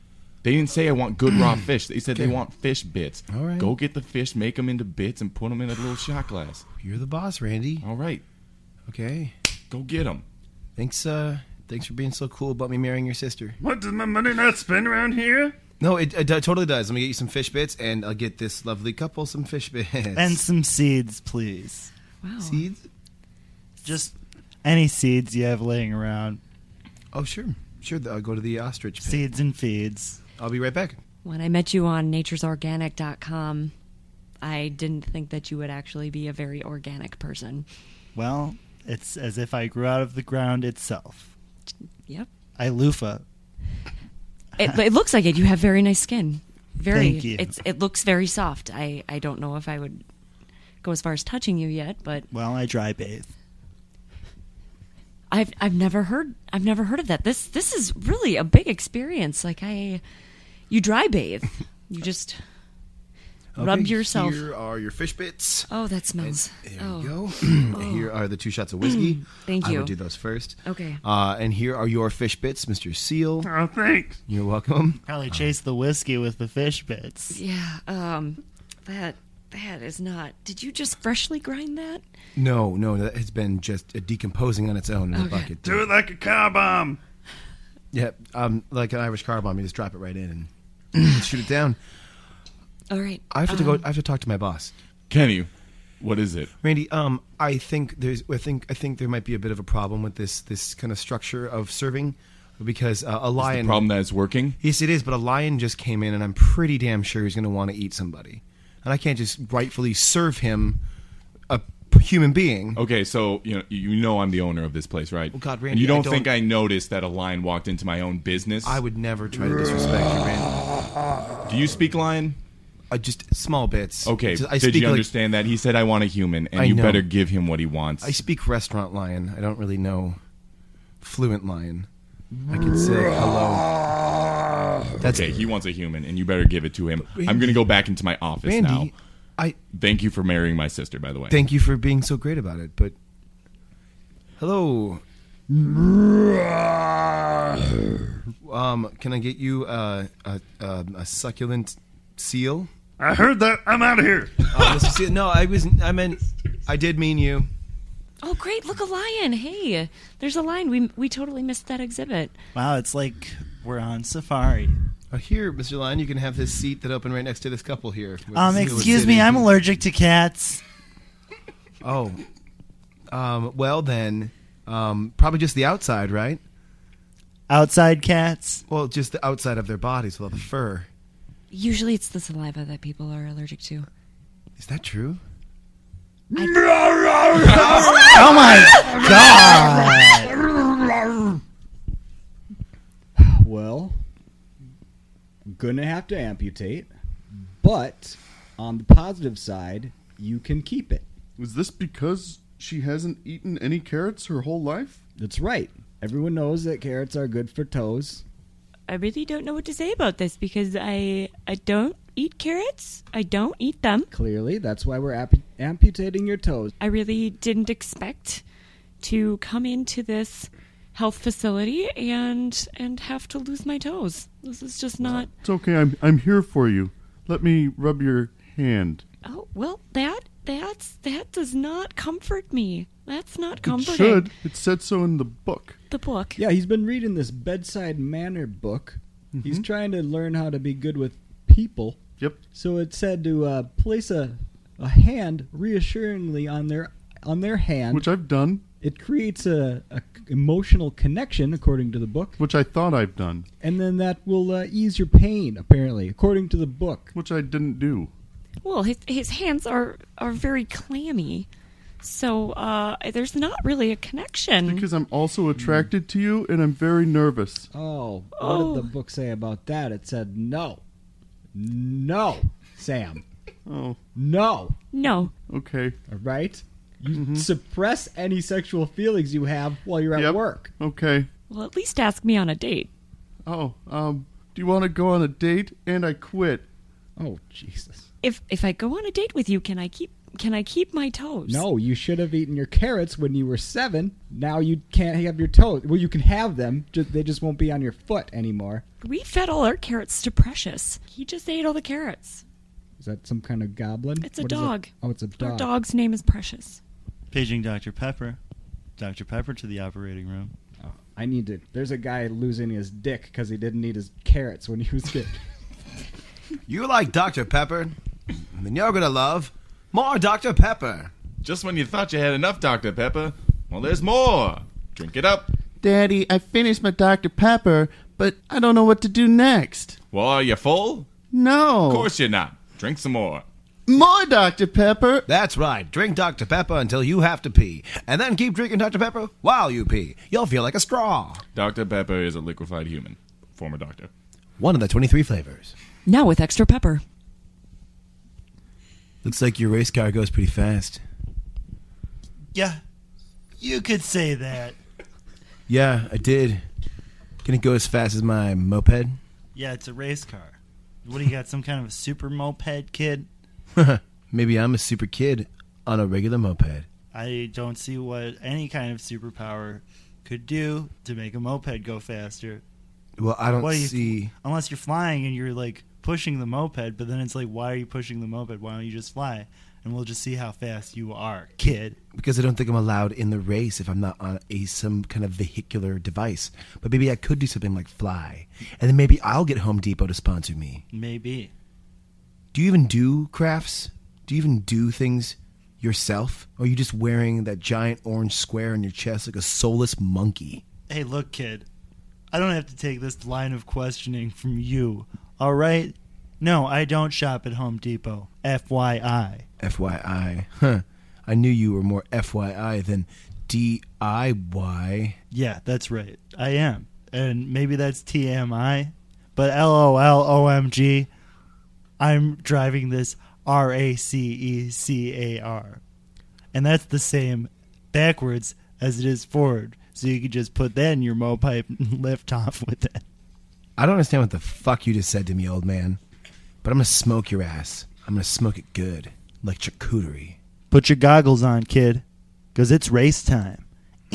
They didn't say I want good raw fish. They said they want fish bits. All right. Go get the fish, make them into bits, and put them in a little shot glass. You're the boss, Randy. All right. Okay. Go get them. Thanks, uh, thanks for being so cool about me marrying your sister. What, does my money not spend around here? No, it, it, it totally does. Let me get you some fish bits, and I'll get this lovely couple some fish bits. And some seeds, please. Wow. seeds. Just any seeds you have laying around. Oh, sure. Sure, I'll go to the ostrich pit. Seeds and feeds. I'll be right back. When I met you on natures organic dot com, I didn't think that you would actually be a very organic person. Well, it's as if I grew out of the ground itself. Yep. I loofah. It, it looks like it. You have very nice skin. Very. Thank you. It's it looks very soft. I, I don't know if I would go as far as touching you yet, but Well, I dry bathe. I've I've never heard I've never heard of that. This this is really a big experience. Like I, you dry bathe. You just rub Okay, yourself. Here are your fish bits. Oh, that smells. There oh. you go. Here are the two shots of whiskey. Thank I you. would do those first. Okay. Uh, and here are your fish bits, Mister Seal. Oh, thanks. You're welcome. Probably chase the whiskey with the fish bits. Yeah. Um. That that is not. Did you just freshly grind that? No, no, that has been just uh, decomposing on its own in a Okay. bucket. Do it like a car bomb. Yeah, um, like an Irish car bomb. You just drop it right in and shoot it down. All right. I have to um, go. I have to talk to my boss, Kenny, what is it? Randy. Um, I think there's. I think. I think there might be a bit of a problem with this. This kind of structure of serving, because uh, a Is lion. the problem that it's working? Yes, it is. But a lion just came in, and I'm pretty damn sure he's going to want to eat somebody, and I can't just rightfully serve him a p- human being. Okay, so you know you know I'm the owner of this place, right? Oh, God, And Randy, you don't, I don't- think I noticed that a lion walked into my own business? I would never try to disrespect you, Randy. Do you speak lion? Uh, just small bits. Okay, Just- I did speak you like- understand that? He said I want a human, and I you know. better give him what he wants. I speak restaurant lion. I don't really know fluent lion. I can say hello. That's okay, he wants a human, and you better give it to him. I'm going to go back into my office Randy. now. I Thank you for marrying my sister, by the way. thank you for being so great about it. But hello. Um, can I get you uh, a, a a succulent seal? I heard that. I'm out of here. Uh, Mister Seal? No, I was. I meant. I did mean you. Oh, great! Look, a lion. Hey, there's a lion. We we totally missed that exhibit. Wow, it's like we're on safari. Uh, here, Mister Lion, you can have this seat that opened right next to this couple here. where Um, the seal was excuse me, sitting. I'm allergic to cats. Oh, um, well then, um, probably just the outside, right? Outside cats? Well, just the outside of their bodies with all the fur. Usually, it's the saliva that people are allergic to. Is that true? Oh my god! Well, gonna have to amputate, but on the positive side, you can keep it. Was this because she hasn't eaten any carrots her whole life? That's right. Everyone knows that carrots are good for toes. I really don't know what to say about this because I I don't eat carrots. I don't eat them. Clearly, that's why we're ampu- amputating your toes. I really didn't expect to come into this health facility and and have to lose my toes. This is just not. It's okay. I'm I'm here for you. Let me rub your hand. Oh well, that that's that does not comfort me. That's not comforting. It should. It said so in the book. The book. Yeah, he's been reading this bedside manner book. Mm-hmm. He's trying to learn how to be good with people. Yep. So it said to uh, place a a hand reassuringly on their on their hand. Which I've done. It creates a, a emotional connection, according to the book, Which I thought I've done. and then that will uh, ease your pain. Apparently, according to the book. Which I didn't do. Well, his his hands are are very clammy, so uh, there's not really a connection. Because I'm also attracted to you and I'm very nervous. Oh, what Oh. did the book say about that? It said no, no, Sam, Oh, no. No. okay. All right. You suppress any sexual feelings you have while you're at Yep. work. Okay. Well, at least ask me on a date. Oh, um, do you want to go on a date? And I quit. Oh, Jesus. If if I go on a date with you, can I keep can I keep my toes? No, you should have eaten your carrots when you were seven. Now you can't have your toes. Well, you can have them. Just, they just won't be on your foot anymore. We fed all our carrots to Precious. He just ate all the carrots. Is that some kind of goblin? It's a What is it? dog. Oh, it's a Our dog. dog's name is Precious. Paging Doctor Pepper. Doctor Pepper to the operating room. Oh, I need to. There's a guy losing his dick because he didn't eat his carrots when he was a kid. You like Doctor Pepper? Then you're gonna love more Doctor Pepper. Just when you thought you had enough Doctor Pepper, well, there's more. Drink it up. Daddy, I finished my Doctor Pepper, but I don't know what to do next. Well, are you full? No. Of course you're not. Drink some more. More Doctor Pepper. That's right. Drink Doctor Pepper until you have to pee. And then keep drinking Doctor Pepper while you pee. You'll feel like a straw. Doctor Pepper is a liquefied human. Former doctor. One of the twenty-three flavors. Now with extra pepper. Looks like your race car goes pretty fast. Yeah, you could say that. Yeah, I did. Can it go as fast as my moped? Yeah, it's a race car. What do you got, some kind of a super moped, kid? Maybe I'm a super kid on a regular moped. I don't see what any kind of superpower could do to make a moped go faster. Well, I don't What do you- see... Unless you're flying and you're, like, pushing the moped, but then it's like, why are you pushing the moped? Why don't you just fly? And we'll just see how fast you are, kid. Because I don't think I'm allowed in the race if I'm not on a some kind of vehicular device. But maybe I could do something like fly. And then maybe I'll get Home Depot to sponsor me. Maybe. Do you even do crafts? Do you even do things yourself? Or are you just wearing that giant orange square on your chest like a soulless monkey? Hey, look, kid. I don't have to take this line of questioning from you, all right? No, I don't shop at Home Depot. F Y I. F Y I. Huh. I knew you were more F Y I than D I Y. Yeah, that's right. I am. And maybe that's T M I. But L O L O M G, I'm driving this R A C E C A R. And that's the same backwards as it is forward. So you could just put that in your mopipe and lift off with it. I don't understand what the fuck you just said to me, old man. But I'm gonna smoke your ass. I'm gonna smoke it good. Like charcuterie. Put your goggles on, kid. Because it's race time.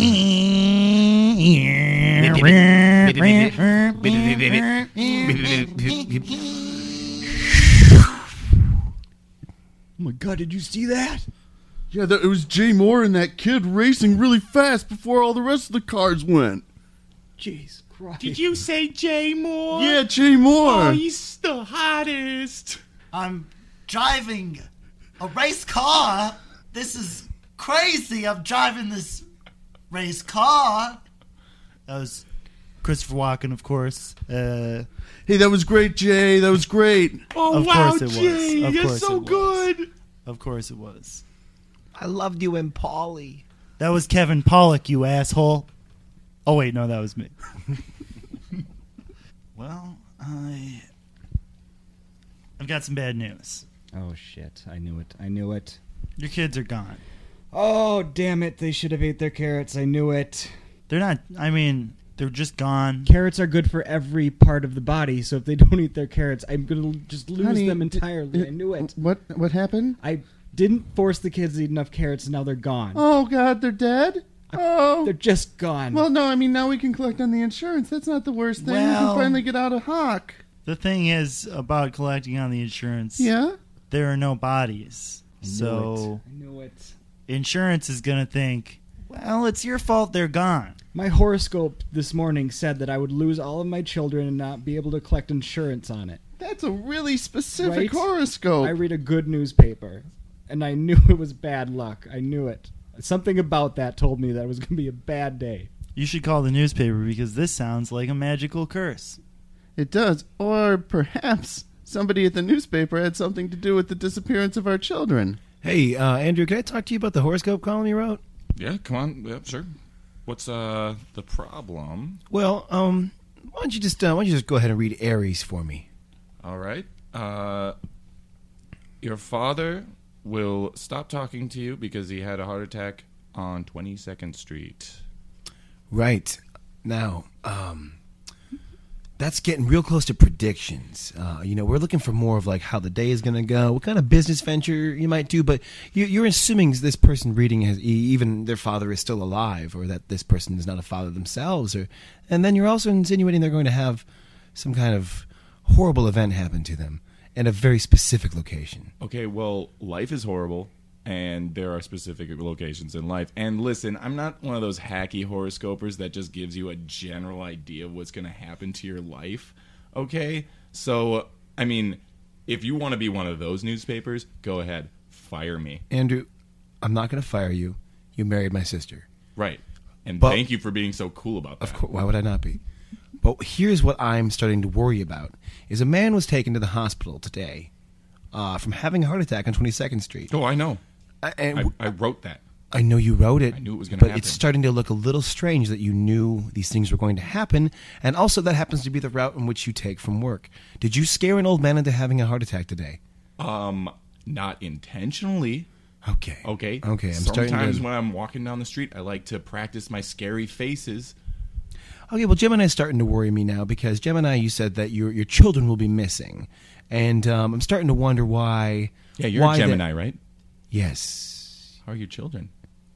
Oh my god, did you see that? Yeah, that, it was Jay Moore and that kid racing really fast before all the rest of the cars went. Jeez Christ. Did you say Jay Moore? Yeah, Jay Moore. Oh, he's the hottest. I'm driving a race car. This is crazy. I'm driving this race car. That was Christopher Walken, of course. Uh, Hey, that was great, Jay. That was great. Oh, Of wow, course it was. Jay. Of You're course so it was. good. of course it was. I loved you in Polly. That was Kevin Pollak, you asshole. Oh, wait, no, that was me. Well, I... I've got some bad news. Oh shit, I knew it. I knew it. Your kids are gone. Oh, damn it. They should have ate their carrots. I knew it. They're not... I mean, they're just gone. Carrots are good for every part of the body, so if they don't eat their carrots, I'm going to just lose Honey, them d- entirely. I knew it. What What happened? I didn't force the kids to eat enough carrots, and now they're gone. Oh, God, they're dead? Oh. They're just gone. Well, no, I mean, now we can collect on the insurance. That's not the worst thing. we Well- can finally get out of Hawk. The thing is about collecting on the insurance, Yeah? there are no bodies. I knew So it. I knew it. insurance is going to think, well, it's your fault they're gone. My horoscope this morning said that I would lose all of my children and not be able to collect insurance on it. That's a really specific Right? horoscope. I read a good newspaper, and I knew it was bad luck. I knew it. Something about that told me that it was going to be a bad day. You should call the newspaper because this sounds like a magical curse. It does. Or perhaps somebody at the newspaper had something to do with the disappearance of our children. Hey, uh, Andrew, can I talk to you about the horoscope column you wrote? Yeah, come on. Yeah, sure. What's uh the problem? Well, um, why don't you just uh, why don't you just go ahead and read Aries for me? All right. Uh, your father will stop talking to you because he had a heart attack on twenty-second Street. Right. Now, um, that's getting real close to predictions. Uh, you know, we're looking for more of like how the day is going to go, what kind of business venture you might do. But you, you're assuming this person reading has even their father is still alive, or that this person is not a father themselves, or and then you're also insinuating they're going to have some kind of horrible event happen to them in a very specific location. Okay, well, life is horrible, and there are specific locations in life. And listen, I'm not one of those hacky horoscopers that just gives you a general idea of what's going to happen to your life, okay? So, I mean, if you want to be one of those newspapers, go ahead. Fire me. Andrew, I'm not going to fire you. You married my sister. Right. And But- thank you for being so cool about that. Of course, why would I not be? But here's what I'm starting to worry about: is a man was taken to the hospital today uh, from having a heart attack on twenty-second Street. Oh, I know. I, and I, w- I wrote that. I know you wrote it. I knew it was gonna but happen. it's starting to look a little strange that you knew these things were going to happen, and also that happens to be the route in which you take from work. Did you scare an old man into having a heart attack today? Um, not intentionally. Okay. Okay. Okay. I'm starting Sometimes to. when I'm walking down the street, I like to practice my scary faces. Okay, well, Gemini's starting to worry me now because Gemini, you said that your your children will be missing, and um, I'm starting to wonder why. Yeah, you're why a that- Gemini, right? Yes. How are your children?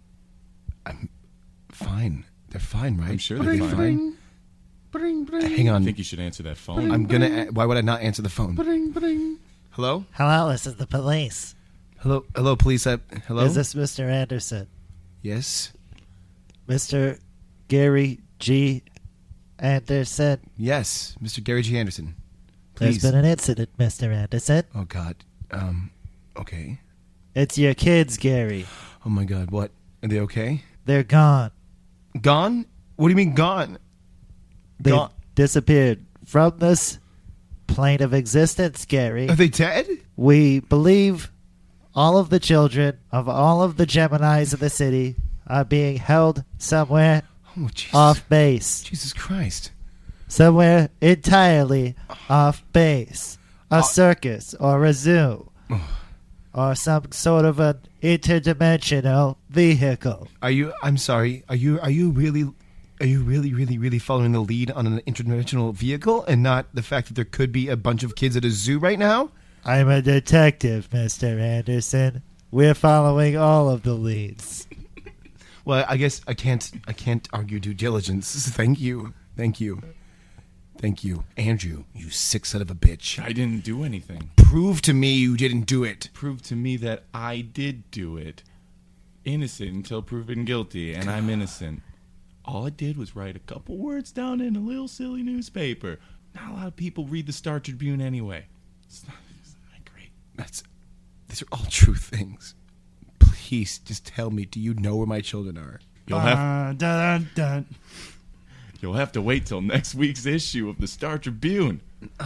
Fine. They're fine, right? I'm sure Are they're they fine. Bring, bring, Hang on. I think you should answer that phone. I'm gonna. a- Why would I not answer the phone? bring, bring. Hello. Hello, this is the police. Hello. Hello, police. I, hello. Is this Mister Anderson? Yes. Mister Gary G. Anderson? Yes, Mister Gary G. Anderson. There's Please. been an incident, Mister Anderson. Oh God. Um. Okay. It's your kids, Gary. Oh my God. What? Are they okay? They're gone. Gone? What do you mean gone? They've Gone. disappeared from this plane of existence, Gary. Are they dead? We believe all of the children of all of the Geminis in the city are being held somewhere Oh Jesus. off base. Jesus Christ. Somewhere entirely off base. A Uh, circus or a zoo. Or some sort of an interdimensional vehicle. Are you? I'm sorry. Are you? Are you really? Are you really, really, really following the lead on an interdimensional vehicle, and not the fact that there could be a bunch of kids at a zoo right now? I'm a detective, Mister Anderson. We're following all of the leads. Well, I guess I can't. I can't argue due diligence. Thank you. Thank you. Thank you, Andrew. You sick son of a bitch. I didn't do anything. Prove to me you didn't do it. Prove to me that I did do it. Innocent until proven guilty, and I'm innocent. All I did was write a couple words down in a little silly newspaper. Not a lot of people read the Star Tribune anyway. It's not, it's not great. That's. These are all true things. Please, just tell me. Do you know where my children are? You'll have Uh, dun, dun. you'll have to wait till next week's issue of the Star Tribune.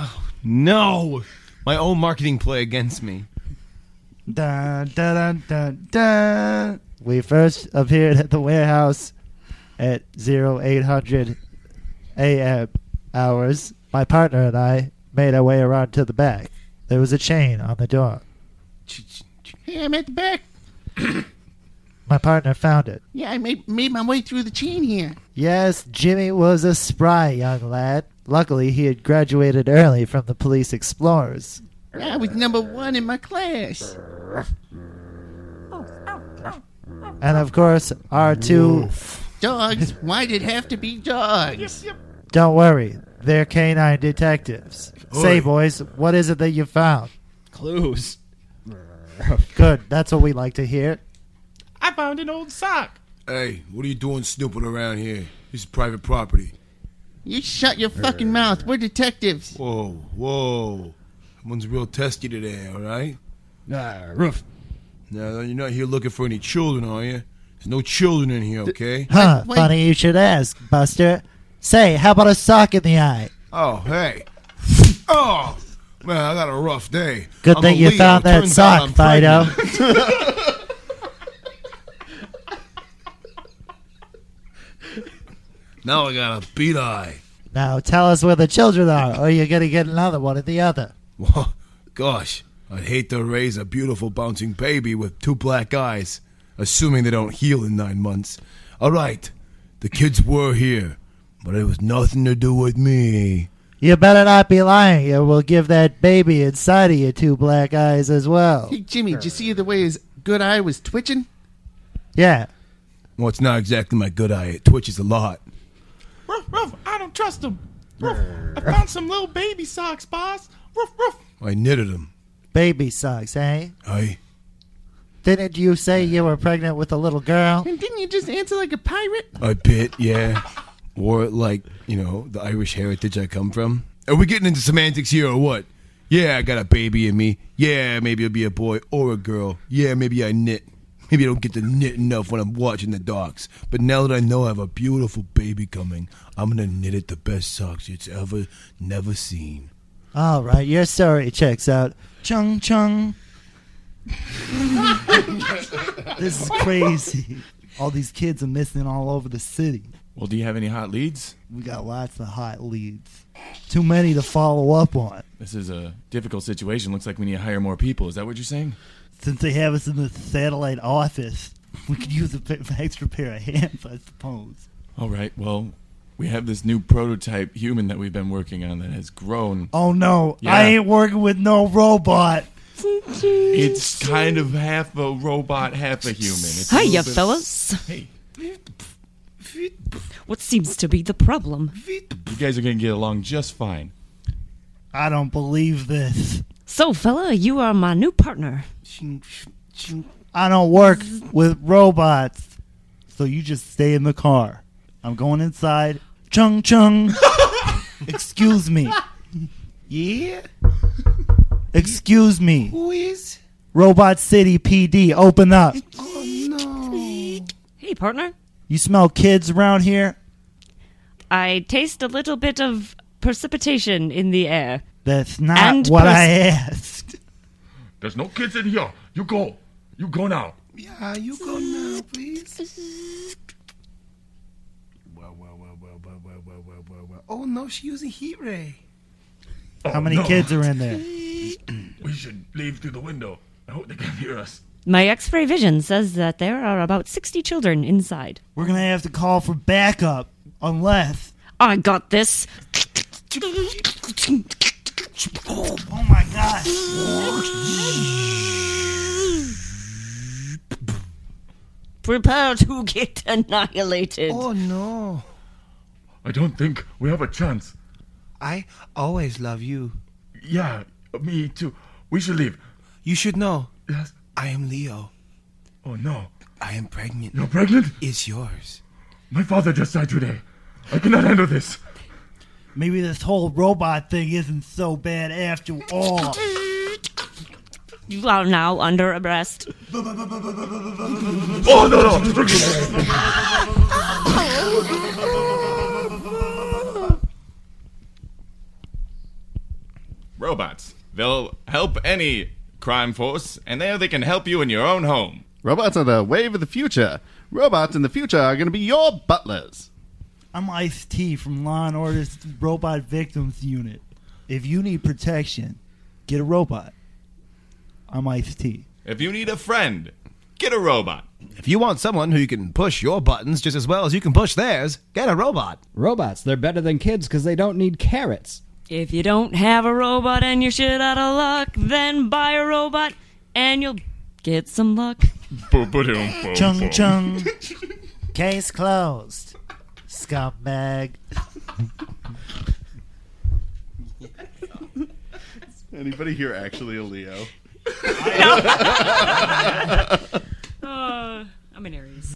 No. My own marketing play against me. Dun, dun, dun, dun, dun. We first appeared at the warehouse at zero eight hundred A M hours. My partner and I made our way around to the back. There was a chain on the door. Hey, I'm at the back. My partner found it. Yeah, I made, made my way through the chain here. Yes, Jimmy was a spry young lad. Luckily, he had graduated early from the Police Explorers. I was number one in my class. And of course, our two... Dogs? Why did it have to be dogs? Don't worry, they're canine detectives. Say, Oi. boys, what is it that you found? Clues. Good, that's what we like to hear. I found an old sock. Hey, what are you doing snooping around here? This is private property. You shut your fucking mouth. We're detectives. Whoa, whoa. Someone's real testy today, all right? Ah, roof. Now, you're not here looking for any children, are you? There's no children in here, okay? Huh, Wait. funny you should ask, Buster. Say, how about a sock in the eye? Oh, hey. Oh, man, I got a rough day. Good I'm thing a you Leo. found that Turns out sock, I'm Fido. pregnant. Now I got a beat eye. Now tell us where the children are, or you're gonna get another one in the other. Well, gosh, I'd hate to raise a beautiful bouncing baby with two black eyes, assuming they don't heal in nine months. All right, the kids were here, but it was nothing to do with me. You better not be lying. You will give that baby inside of you two black eyes as well. Hey, Jimmy, did you see the way his good eye was twitching? Yeah. Well, it's not exactly my good eye. It twitches a lot. Ruff, ruff, I don't trust him. Ruff, I found some little baby socks, boss. Ruff, ruff. I knitted them. Baby socks, eh? Aye. Didn't you say you were pregnant with a little girl? And didn't you just answer like a pirate? A bit, yeah. Or like, you know, the Irish heritage I come from. Are we getting into semantics here or what? Yeah, I got a baby in me. Yeah, maybe it'll be a boy or a girl. Yeah, maybe I knit. Maybe I don't get to knit enough when I'm watching the docs. But now that I know I have a beautiful baby coming, I'm going to knit it the best socks it's ever, never seen. All right, your story checks out. Chung chung. This is crazy. All these kids are missing all over the city. Well, do you have any hot leads? We got lots of hot leads. Too many to follow up on. This is a difficult situation. Looks like we need to hire more people. Is that what you're saying? Since they have us in the satellite office, we could use an extra pair of hands, I suppose. All right, well, we have this new prototype human that we've been working on that has grown. Oh, no. Yeah. I ain't working with no robot. It's kind of half a robot, half a human. It's a Hiya, little bit- fellas. Hey, What seems to be the problem? you guys are going to get along just fine. I don't believe this. So, fella, you are my new partner. I don't work with robots. So you just stay in the car. I'm going inside. Chung chung. Excuse me. Yeah? Excuse me. Who is? Robot City P D, open up. Oh, no. Hey, partner. You smell kids around here? I taste a little bit of precipitation in the air. That's not And what pers- I asked. There's no kids in here. You go. You go now. Yeah, you go now, please. Well, well, well, well, well, well, well, well, well, well. Oh, no, she's using heat ray. How many kids are in there? We should leave through the window. I hope they can hear us. My X-ray vision says that there are about sixty children inside. We're going to have to call for backup. Unless... I got this. Oh, my gosh. Prepare to get annihilated. Oh, no. I don't think we have a chance. I always love you. Yeah, me too. We should leave. You should know. Yes. I am Leo. Oh, no. I am pregnant. You're pregnant? It's yours. My father just died today. I cannot handle this. Maybe this whole robot thing isn't so bad after all. You are now under arrest. Oh, no, no. Robots. They'll help any crime force, and there they can help you in your own home. Robots are the wave of the future. Robots in the future are going to be your butlers. I'm Ice-T from Law and Order's Robot Victims Unit. If you need protection, get a robot. I'm Ice-T. If you need a friend, get a robot. If you want someone who can push your buttons just as well as you can push theirs, get a robot. Robots, they're better than kids because they don't need carrots. If you don't have a robot and you're shit out of luck, then buy a robot and you'll get some luck. Chung chung. Case closed. Scumbag. Anybody here actually a Leo? Uh, I'm an Aries.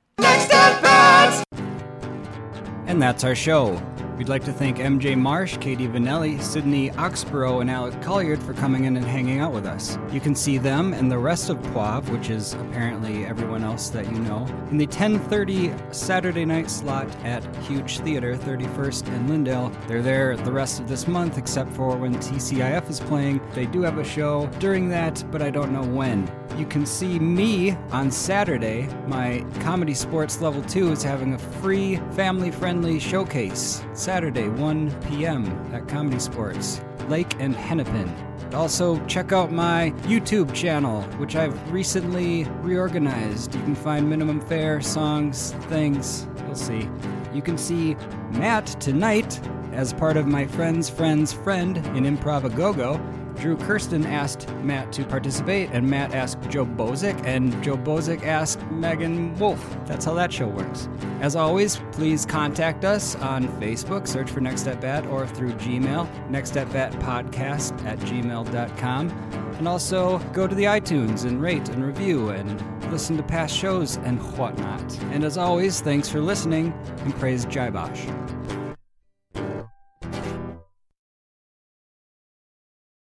And that's our show. We'd like to thank M J Marsh, Katie Vanelli, Sydney Oxborough, and Alec Colliard for coming in and hanging out with us. You can see them and the rest of Poiv, which is apparently everyone else that you know, in the ten thirty Saturday night slot at Huge Theater, thirty-first and Lindale. They're there the rest of this month, except for when T C I F is playing. They do have a show during that, but I don't know when. You can see me on Saturday. My Comedy Sports Level two is having a free, family-friendly showcase. Saturday, one p.m. at Comedy Sports, Lake and Hennepin. Also, check out my YouTube channel, which I've recently reorganized. You can find minimum fare, songs, things. You'll see. You can see Matt tonight As part of my friend's friend's friend in Improv-A-Go-Go, Drew Kirsten asked Matt to participate, and Matt asked Joe Bozick, and Joe Bozick asked Megan Wolf. That's how that show works. As always, please contact us on Facebook, search for Next at Bat, or through Gmail, nextatbatpodcast at gmail dot com. And also go to the iTunes and rate and review and listen to past shows and whatnot. And as always, thanks for listening, and praise Jaibosh.